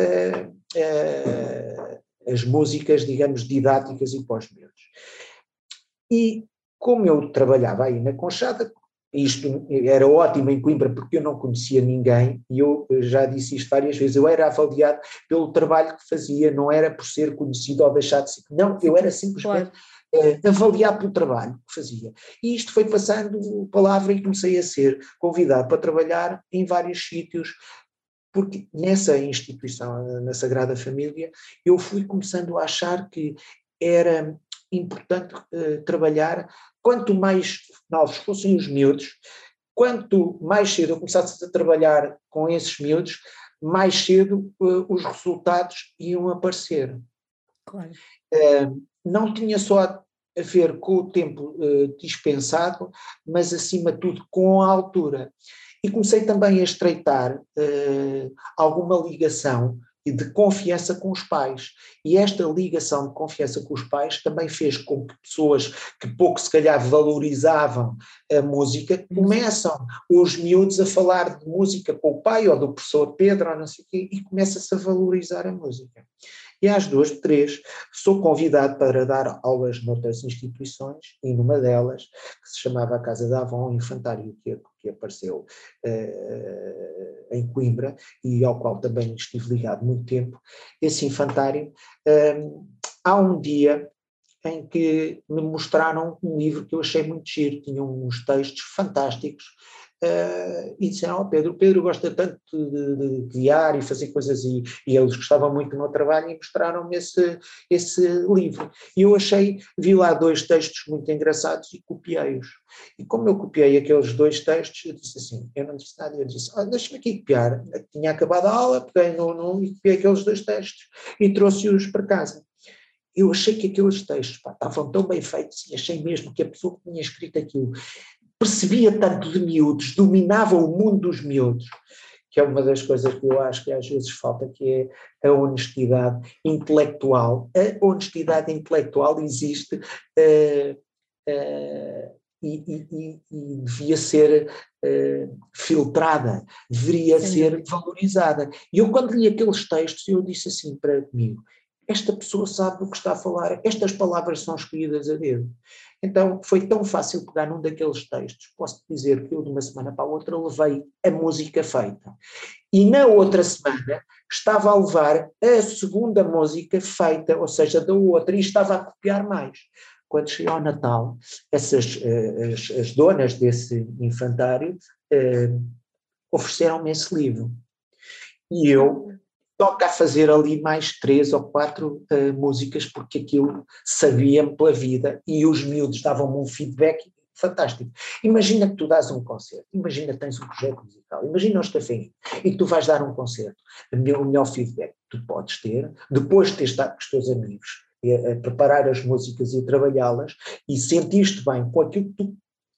as músicas, digamos, didáticas e pós-miúdos. E como eu trabalhava aí na Conchada, isto era ótimo em Coimbra porque eu não conhecia ninguém, e eu já disse isto várias vezes, eu era avaliado pelo trabalho que fazia, não era por ser conhecido ou deixar de ser, não, eu era simplesmente avaliado pelo trabalho que fazia. E isto foi passando palavra e comecei a ser convidado para trabalhar em vários sítios, porque nessa instituição, na Sagrada Família, eu fui começando a achar que era importante trabalhar, quanto mais novos fossem os miúdos, quanto mais cedo eu começasse a trabalhar com esses miúdos, mais cedo os resultados iam aparecer. Claro. Não tinha só a ver com o tempo dispensado, mas acima de tudo com a altura. E comecei também a estreitar alguma ligação de confiança com os pais. E esta ligação de confiança com os pais também fez com que pessoas que pouco se calhar valorizavam a música, começam os miúdos a falar de música com o pai ou do professor Pedro ou não sei o quê, e começa-se a valorizar a música. E às 2, 3 sou convidado para dar aulas noutras instituições, e numa delas, que se chamava a Casa da Avon, um infantário que apareceu em Coimbra, e ao qual também estive ligado muito tempo, esse infantário, há um dia em que me mostraram um livro que eu achei muito giro, tinha uns textos fantásticos, e disseram, oh, Pedro gosta tanto de criar e fazer coisas, e eles gostavam muito do meu trabalho, e mostraram-me esse livro. E eu vi lá 2 textos muito engraçados e copiei-os. E como eu copiei aqueles 2 textos, eu disse assim, eu não disse nada, eu disse, deixa-me aqui copiar. Eu tinha acabado a aula, peguei e copiei aqueles 2 textos e trouxe-os para casa. Eu achei que aqueles textos estavam tão bem feitos, e achei mesmo que a pessoa que tinha escrito aquilo percebia tanto de miúdos, dominava o mundo dos miúdos, que é uma das coisas que eu acho que às vezes falta, que é a honestidade intelectual. A honestidade intelectual existe e devia ser filtrada, deveria ser valorizada. E eu, quando li aqueles textos, eu disse assim para mim, esta pessoa sabe do que está a falar, estas palavras são escolhidas a dedo. Então foi tão fácil pegar num daqueles textos, posso dizer que eu de uma semana para a outra levei a música feita. E na outra semana estava a levar a segunda música feita, ou seja, da outra, e estava a copiar mais. Quando chegou ao Natal, as donas desse infantário ofereceram-me esse livro. E eu toca a fazer ali mais 3 ou 4 músicas, porque aquilo sabia-me pela vida, e os miúdos davam-me um feedback fantástico. Imagina que tu dás um concerto, imagina que tens um projeto musical, imagina os cafés, e que tu vais dar um concerto. O melhor feedback que tu podes ter, depois de ter estado com os teus amigos, a preparar as músicas e a trabalhá-las, e sentiste bem com aquilo que tu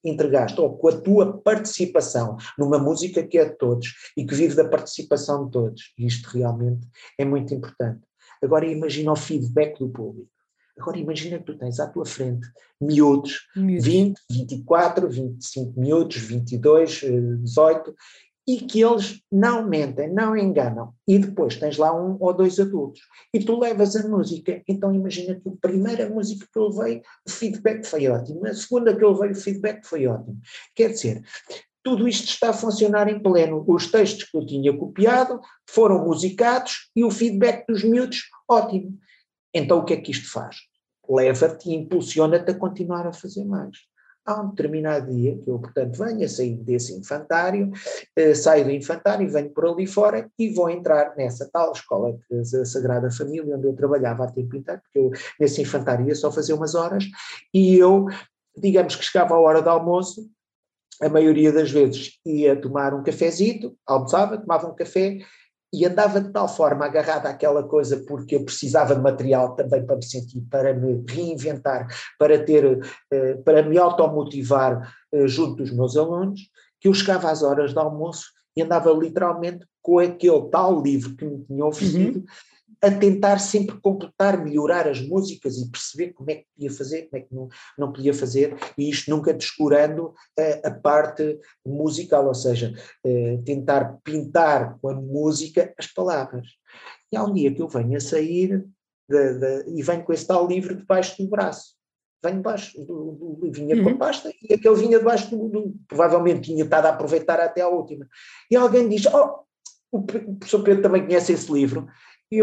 entregaste, ou com a tua participação numa música que é de todos e que vive da participação de todos. E isto realmente é muito importante. Agora imagina o feedback do público. Agora imagina que tu tens à tua frente miúdos, 20, 24, 25 miúdos, 22, 18, e que eles não mentem, não enganam. E depois tens lá 1 ou 2 adultos. E tu levas a música, então imagina que a primeira música que eu levei, o feedback foi ótimo. A segunda que eu levei, o feedback foi ótimo. Quer dizer, tudo isto está a funcionar em pleno. Os textos que eu tinha copiado foram musicados e o feedback dos miúdos, ótimo. Então o que é que isto faz? Leva-te e impulsiona-te a continuar a fazer mais. Há um determinado dia que eu, portanto, venho a sair desse infantário, saio do infantário e venho por ali fora e vou entrar nessa tal escola da Sagrada Família, onde eu trabalhava a tempo inteiro, porque eu nesse infantário ia só fazer umas horas, e eu, digamos que chegava à hora do almoço, a maioria das vezes ia tomar um cafezito, almoçava, tomava um café, e andava de tal forma agarrada àquela coisa porque eu precisava de material também para me sentir, para me reinventar, para me automotivar junto dos meus alunos, que eu chegava às horas de almoço e andava literalmente com aquele tal livro que me tinha oferecido, a tentar sempre completar, melhorar as músicas e perceber como é que podia fazer, como é que não podia fazer, e isto nunca descurando a parte musical, ou seja, tentar pintar com a música as palavras. E há um dia que eu venho a sair e venho com esse tal livro debaixo do braço. Venho debaixo, vinha com a pasta e aquele vinha debaixo provavelmente tinha estado a aproveitar até à última. E alguém diz, o professor Pedro também conhece esse livro. E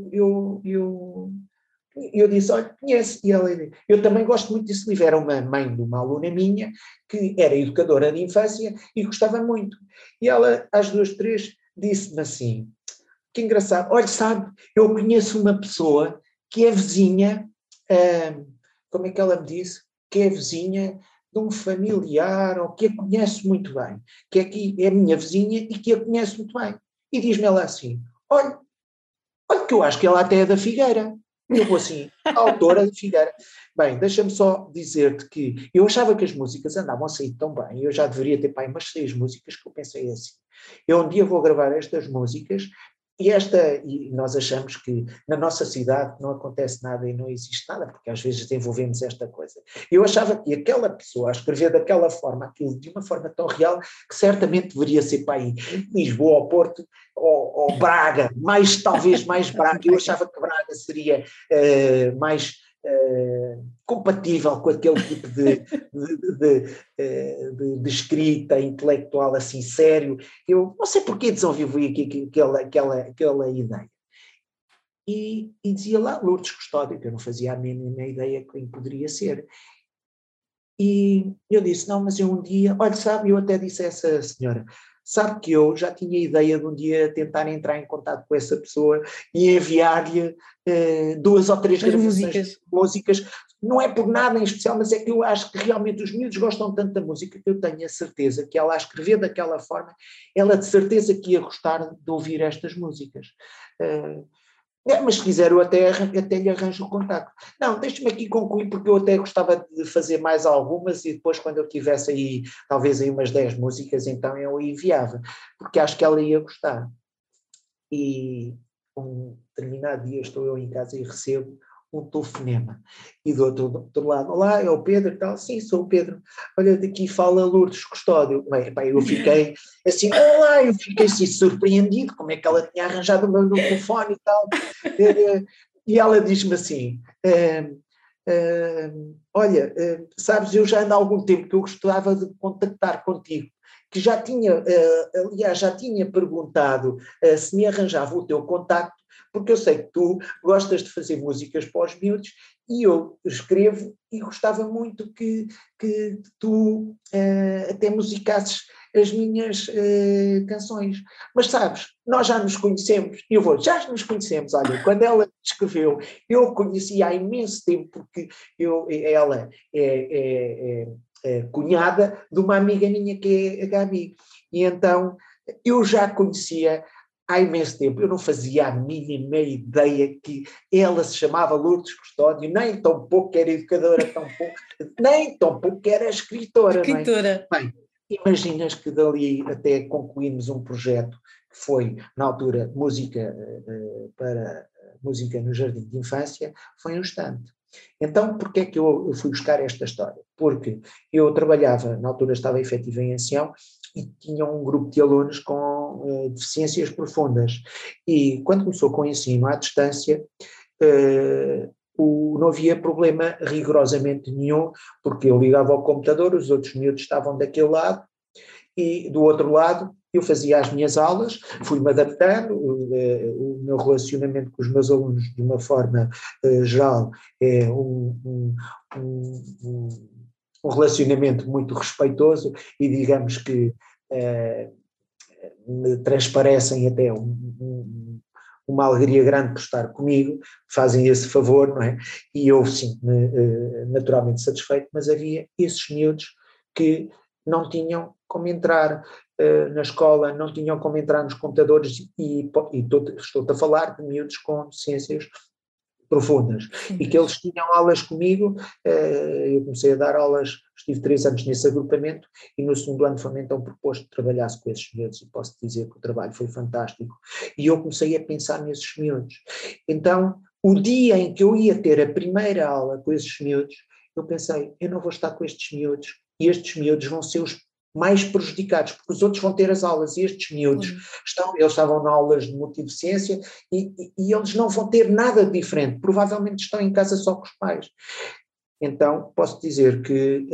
eu disse, olha, conhece. E ela disse, eu também gosto muito desse livro. Era uma mãe de uma aluna minha, que era educadora de infância e gostava muito. E ela, às 2, 3, disse-me assim, que engraçado, olha, sabe, eu conheço uma pessoa que é vizinha, como é que ela me disse? Que é vizinha de um familiar, ou que a conhece muito bem, que é a minha vizinha e que a conhece muito bem. E diz-me ela assim, olha, que eu acho que ela até é da Figueira. Eu vou assim, autora de Figueira. Bem, deixa-me só dizer-te que eu achava que as músicas andavam a sair tão bem, eu já deveria ter para aí umas 6 músicas que eu pensei assim. Eu um dia vou gravar estas músicas e nós achamos que na nossa cidade não acontece nada e não existe nada, porque às vezes desenvolvemos esta coisa. Eu achava que aquela pessoa a escrever daquela forma, aquilo de uma forma tão real, que certamente deveria ser para aí Lisboa, ou Porto, ou Braga, talvez mais Braga. Eu achava que Braga seria mais compatível com aquele tipo de escrita intelectual assim sério. Eu não sei porque desenvolvi aquela ideia. E dizia lá Lourdes Custódio, que eu não fazia a mínima ideia quem poderia ser. E eu disse, não, mas eu um dia, olha, sabe, eu até disse a essa senhora, sabe que eu já tinha ideia de um dia tentar entrar em contato com essa pessoa e enviar-lhe 2 ou 3 gravações de músicas, não é por nada em especial, mas é que eu acho que realmente os miúdos gostam tanto da música que eu tenho a certeza que ela a escrever daquela forma, ela de certeza que ia gostar de ouvir estas músicas. Mas se quiser eu até lhe arranjo o contacto. Não, deixe-me aqui concluir porque eu até gostava de fazer mais algumas e depois quando eu tivesse aí, talvez aí umas 10 músicas, então eu enviava, porque acho que ela ia gostar. E um determinado dia estou eu em casa e recebo um telefonema. E do outro lado, olá, é o Pedro e tal, sim, sou o Pedro. Olha, daqui fala Lourdes Custódio. Bem, eu fiquei assim, olá, eu fiquei assim surpreendido, como é que ela tinha arranjado o meu telefone e tal. E ela diz-me assim, olha, sabes, eu já ando há algum tempo que eu gostava de contactar contigo, que já tinha, aliás, já tinha perguntado se me arranjava o teu contacto, porque eu sei que tu gostas de fazer músicas para os miúdos e eu escrevo e gostava muito que tu até musicasses as minhas canções. Mas sabes, nós já nos conhecemos, já nos conhecemos, olha, quando ela escreveu, eu a conheci há imenso tempo, porque ela é cunhada de uma amiga minha que é a Gabi, e então eu já conhecia há imenso tempo, eu não fazia a mínima ideia que ela se chamava Lourdes Custódio, nem tão pouco era educadora, nem tão pouco era escritora, não é? Escritora. Bem, imaginas que dali até concluímos um projeto que foi, na altura, música para música no jardim de infância, foi um instante. Então, porquê é que eu fui buscar esta história? Porque eu trabalhava, na altura estava efetivo em Ancião, e tinha um grupo de alunos com deficiências profundas. E quando começou com o ensino à distância, não havia problema rigorosamente nenhum, porque eu ligava ao computador, os outros miúdos estavam daquele lado, e do outro lado eu fazia as minhas aulas, fui-me adaptando, o meu relacionamento com os meus alunos, de uma forma geral, é um relacionamento muito respeitoso e digamos que me transparecem até uma alegria grande por estar comigo, fazem esse favor, não é? E eu sinto-me naturalmente satisfeito, mas havia esses miúdos que não tinham como entrar na escola, não tinham como entrar nos computadores e estou-te a falar de miúdos com deficiências profundas, e que eles tinham aulas comigo, eu comecei a dar aulas, estive 3 anos nesse agrupamento, e no segundo ano foi-me então proposto que trabalhasse com esses miúdos, e posso dizer que o trabalho foi fantástico, e eu comecei a pensar nesses miúdos. Então, o dia em que eu ia ter a primeira aula com esses miúdos, eu pensei, eu não vou estar com estes miúdos, e estes miúdos vão ser os mais prejudicados, porque os outros vão ter as aulas, e estes miúdos eles estavam na aulas de multideficiência e eles não vão ter nada de diferente, provavelmente estão em casa só com os pais. Então, posso dizer que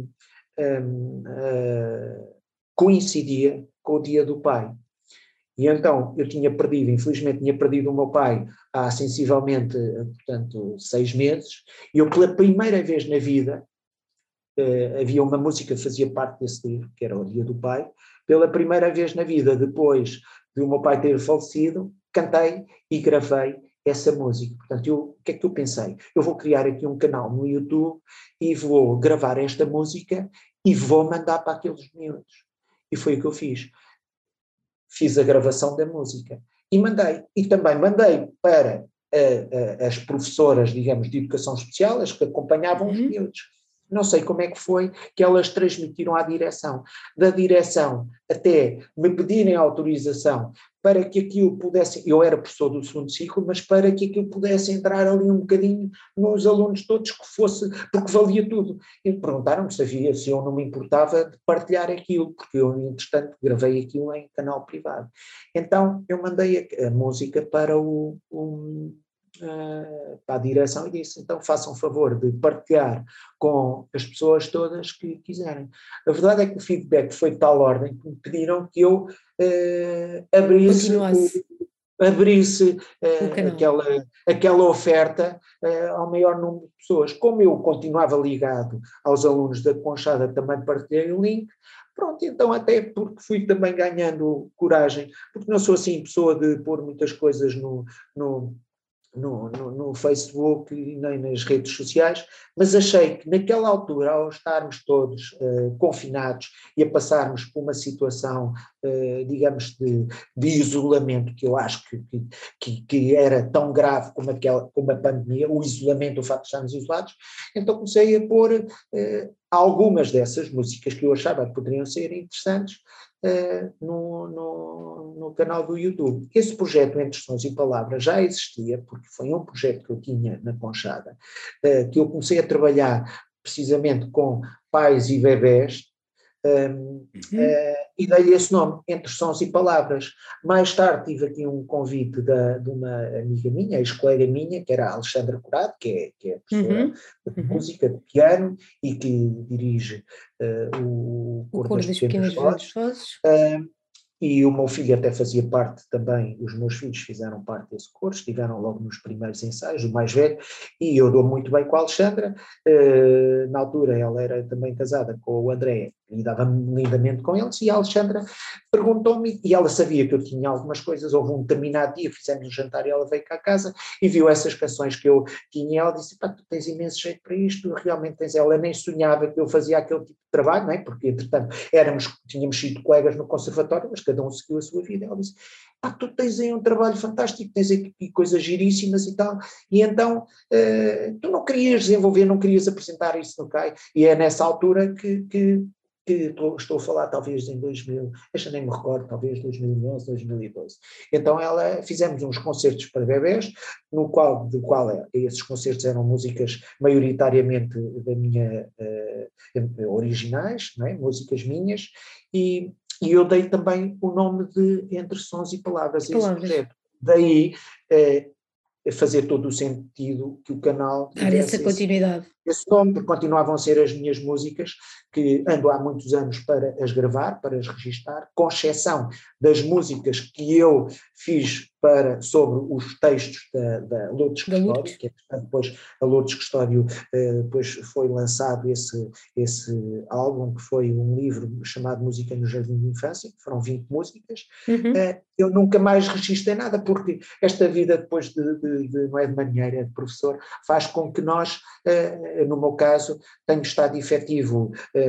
coincidia com o Dia do Pai. E então, eu infelizmente tinha perdido o meu pai há sensivelmente, portanto, 6 meses, e eu pela primeira vez na vida, havia uma música que fazia parte desse livro, que era o Dia do Pai, pela primeira vez na vida, depois de o meu pai ter falecido, cantei e gravei essa música. Portanto, o que é que eu pensei? Eu vou criar aqui um canal no YouTube e vou gravar esta música e vou mandar para aqueles miúdos. E foi o que eu fiz. Fiz a gravação da música e mandei. E também mandei para as professoras, digamos, de educação especial, as que acompanhavam os miúdos. Não sei como é que foi que elas transmitiram à direção. Da direção até me pedirem autorização para que aquilo pudesse, eu era professor do segundo ciclo, mas para que aquilo pudesse entrar ali um bocadinho nos alunos todos, que fosse, porque valia tudo. E perguntaram-me se eu não me importava de partilhar aquilo, porque eu, entretanto, gravei aquilo em canal privado. Então, eu mandei a música para para a direção e disse, então façam favor de partilhar com as pessoas todas que quiserem. A verdade é que o feedback foi de tal ordem que me pediram que eu abrisse aquela oferta ao maior número de pessoas. Como eu continuava ligado aos alunos da Conchada, também partilhei o link. Pronto, então até porque fui também ganhando coragem, porque não sou assim pessoa de pôr muitas coisas no Facebook e nem nas redes sociais, mas achei que naquela altura, ao estarmos todos confinados e a passarmos por uma situação, digamos, de isolamento, que eu acho que era tão grave como a pandemia, o isolamento, o facto de estarmos isolados, então comecei a pôr algumas dessas músicas que eu achava que poderiam ser interessantes no canal do YouTube. Esse projeto Entre Sons e Palavras já existia, porque foi um projeto que eu tinha na Conchada, que eu comecei a trabalhar precisamente com pais e bebés, e dei-lhe esse nome, Entre Sons e Palavras. Mais tarde tive aqui um convite de uma amiga minha, ex-colega minha, que era a Alexandra Curado, que é professora de música, de piano, e que dirige o Coro das Pequenas Vozes. E o meu filho até fazia parte também, os meus filhos fizeram parte desse coro, estiveram logo nos primeiros ensaios, o mais velho, e eu dou muito bem com a Alexandra. Na altura ela era também casada com o André, e dava-me lindamente com eles, e a Alexandra perguntou-me, e ela sabia que eu tinha algumas coisas, houve um determinado dia, fizemos um jantar e ela veio cá a casa e viu essas canções que eu tinha, e ela disse, pá, tu tens imenso jeito para isto, tu realmente tens, ela nem sonhava que eu fazia aquele tipo de trabalho, não é? Porque entretanto tínhamos sido colegas no conservatório, mas cada um seguiu a sua vida, ela disse, pá, tu tens aí um trabalho fantástico, tens aqui coisas giríssimas e tal, e então tu não querias desenvolver, não querias apresentar isso no CAI, e é nessa altura que estou a falar talvez em 2000, já nem me recordo, talvez 2011, 2012. Então fizemos uns concertos para bebés, esses concertos eram músicas maioritariamente da minha, originais, não é? Músicas minhas, e eu dei também o nome de Entre Sons e Palavras a esse projeto. Daí fazer todo o sentido que o canal dar essa tivesse continuidade. Esse nome, porque continuavam a ser as minhas músicas, que ando há muitos anos para as gravar, para as registar, com exceção das músicas que eu fiz sobre os textos da Lourdes Custódio, que depois a Lourdes Custódio depois foi lançado esse álbum, que foi um livro chamado Música no Jardim de Infância, que foram 20 músicas. Eu nunca mais registrei nada, porque esta vida depois não é de marinheiro, é de professor, faz com que nós, no meu caso, tenho estado efetivo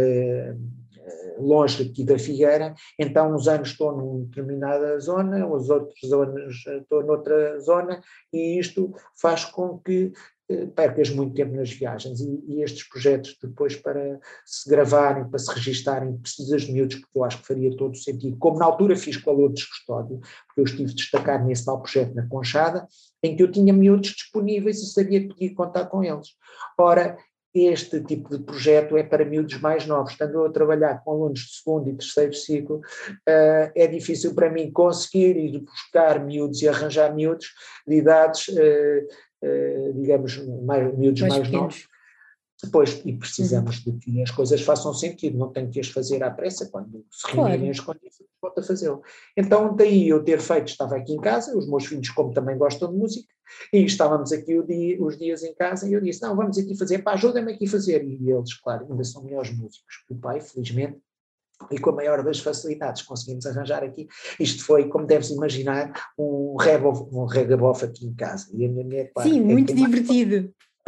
longe aqui da Figueira, então uns anos estou numa determinada zona, os outros anos estou noutra zona, e isto faz com que percas muito tempo nas viagens, e estes projetos depois para se gravarem, para se registarem, precisas de miúdos, porque eu acho que faria todo o sentido, como na altura fiz com a Lourdes Custódio, porque eu estive a destacar nesse tal projeto na Conchada, em que eu tinha miúdos disponíveis e sabia que podia contar com eles. Ora, este tipo de projeto é para miúdos mais novos, estando eu a trabalhar com alunos de segundo e terceiro ciclo, é difícil para mim conseguir ir buscar miúdos e arranjar miúdos de idades, digamos, miúdos mais novos. Depois, e precisamos de que as coisas façam sentido, não tenho que as fazer à pressa, quando se reunirem as condições, pode fazê-lo. Então, daí eu ter feito, estava aqui em casa, os meus filhos, como também gostam de música, e estávamos aqui os dias em casa, e eu disse, não, vamos aqui fazer, pá, ajuda-me aqui a fazer, e eles, claro, ainda são melhores músicos que o pai, felizmente, e com a maior das facilidades conseguimos arranjar aqui. Isto foi, como deves imaginar, um regabof aqui em casa. E a minha mulher, claro, sim, muito divertido.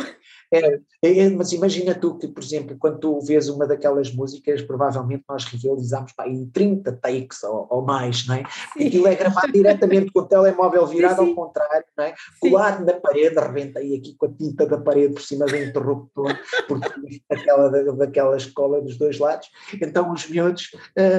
Mas imagina tu que, por exemplo, quando tu vês uma daquelas músicas, provavelmente nós realizámos em 30 takes ou mais, não é? Porque aquilo é gravado diretamente com o telemóvel virado ao contrário, não é? Colado na parede, rebentei aqui com a tinta da parede por cima do interruptor, porque daquela escola dos dois lados. Então os miúdos,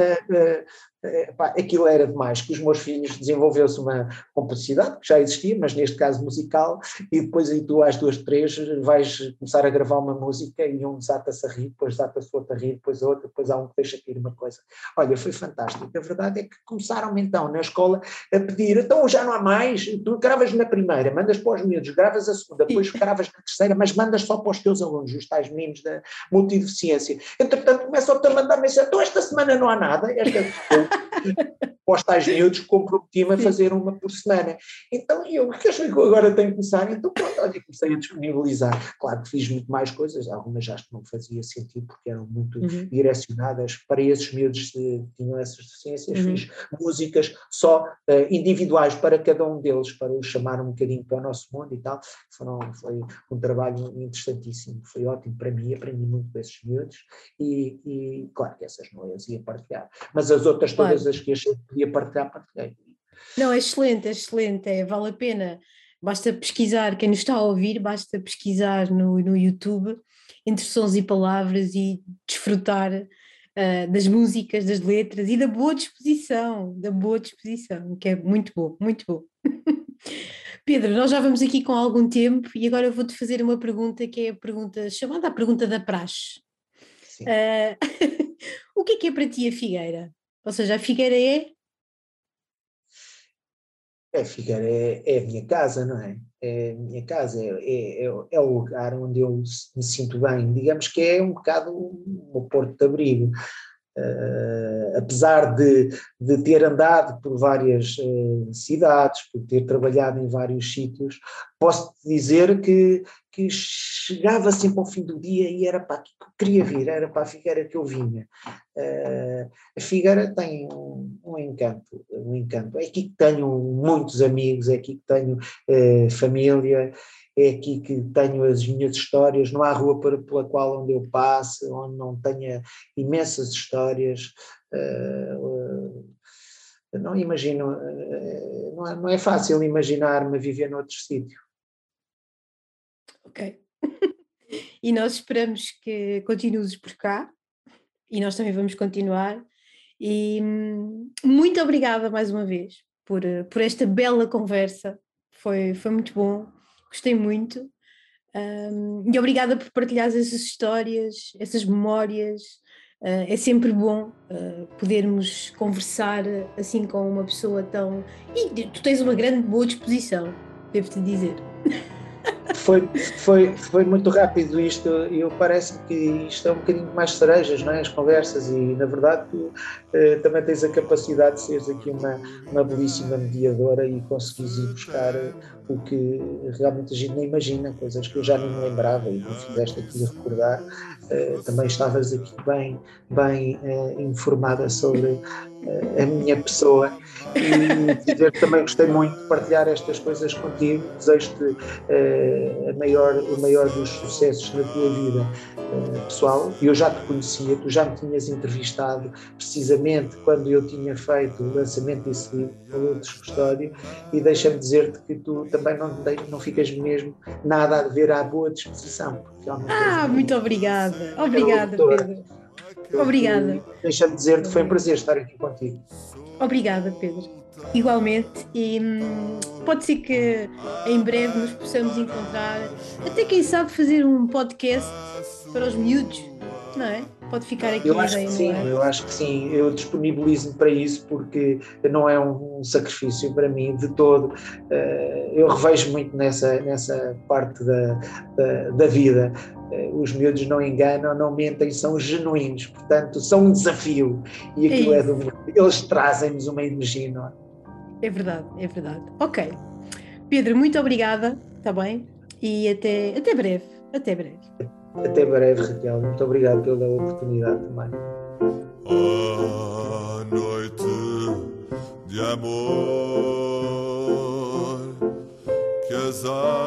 aquilo era demais, que os meus filhos desenvolveu-se uma complicidade, que já existia, mas neste caso musical, e depois aí tu às 2, 3 vais começar a gravar uma música e um desata-se a rir, depois desata-se outro a rir, depois outro, depois há um que deixa cair uma coisa. Olha, foi fantástico. A verdade é que começaram então na escola a pedir, então já não há mais, tu gravas na primeira, mandas para os miúdos, gravas a segunda, depois gravas na terceira, mas mandas só para os teus alunos, os tais meninos da multideficiência. Entretanto, começam-te a mandar mensagem, então esta semana não há nada, para os tais miúdos comprometi-me a fazer uma por semana. Então eu, que acho que agora tenho que começar, então pronto, olha, comecei a disponibilizar. Claro que fiz muito mais coisas, algumas já não fazia sentido porque eram muito direcionadas para esses miúdos que tinham essas deficiências. Fiz músicas só individuais para cada um deles, para os chamar um bocadinho para o nosso mundo e tal. Foi um trabalho interessantíssimo, foi ótimo para mim, aprendi muito com esses miúdos e claro que essas não as ia partilhar, mas as outras todas as que achei que podia partilhar, partilhei. Não, é excelente, vale a pena. Basta pesquisar, quem nos está a ouvir, basta pesquisar no YouTube Entre Sons e Palavras e desfrutar das músicas, das letras e da boa disposição, que é muito bom, muito bom. Pedro, nós já vamos aqui com algum tempo e agora eu vou-te fazer uma pergunta que é a pergunta chamada a pergunta da praxe. O que é para ti a Figueira? Ou seja, a Figueira é? A Figueira é a minha casa, não é? É a minha casa, é o lugar onde eu me sinto bem. Digamos que é um bocado o meu porto de abrigo. Apesar de ter andado por várias cidades, por ter trabalhado em vários sítios, posso-te dizer que chegava sempre ao fim do dia e era para aqui que eu queria vir, era para a Figueira que eu vinha. A Figueira tem um encanto, um encanto. É aqui que tenho muitos amigos, é aqui que tenho família, é aqui que tenho as minhas histórias, não há rua pela qual onde eu passe, onde não tenha imensas histórias. Não imagino, não é fácil imaginar-me viver noutro sítio. Ok. E nós esperamos que continues por cá e nós também vamos continuar. E muito obrigada mais uma vez por esta bela conversa. Foi muito bom, gostei muito. E obrigada por partilhar essas histórias, essas memórias. É sempre bom podermos conversar assim com uma pessoa tão. E tu tens uma grande boa disposição, devo-te dizer. Foi muito rápido isto, eu parece que isto é um bocadinho mais cerejas, não é? As conversas, e na verdade tu também tens a capacidade de seres aqui uma belíssima mediadora e conseguires ir buscar o que realmente a gente nem imagina, coisas que eu já nem me lembrava e me fizeste aqui recordar. Também estavas aqui bem informada sobre a minha pessoa, e dizer que também gostei muito de partilhar estas coisas contigo. Desejo-te o maior dos sucessos na tua vida pessoal. Eu já te conhecia, tu já me tinhas entrevistado precisamente quando eu tinha feito o lançamento desse livro, Valores Custódio, e deixa-me dizer-te que tu também não ficas mesmo nada a dever à boa disposição, porque realmente Muito obrigada. és Obrigada, Pedro. Obrigada. Deixa-me dizer-te, foi um prazer estar aqui contigo. Obrigada, Pedro. Igualmente, e pode ser que em breve nos possamos encontrar, até quem sabe fazer um podcast para os miúdos, não é? Pode ficar aqui Eu a acho que ideia, sim, não é? eu acho que sim, eu disponibilizo-me para isso, porque não é um sacrifício para mim de todo. Eu revejo muito nessa parte da vida. Os miúdos não enganam, não mentem, são genuínos, portanto são um desafio, e É aquilo é isso. do mundo. Eles trazem-nos uma energia, não é? É verdade, é verdade. Ok. Pedro, muito obrigada, está bem? E até breve. Até breve. Até breve, Raquel. Muito obrigado pela oportunidade também. A noite de amor que as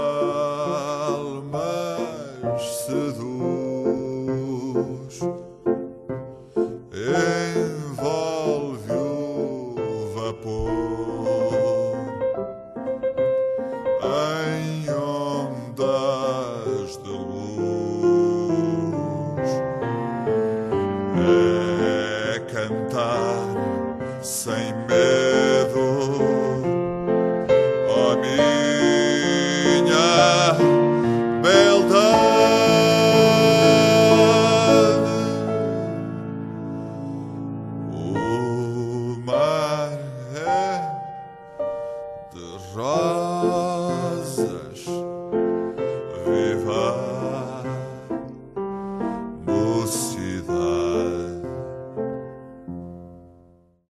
almas seduz, envolve o vapor em ondas de luz. É cantar sem medo, ó minha beldade. O mar é de rosas vivas.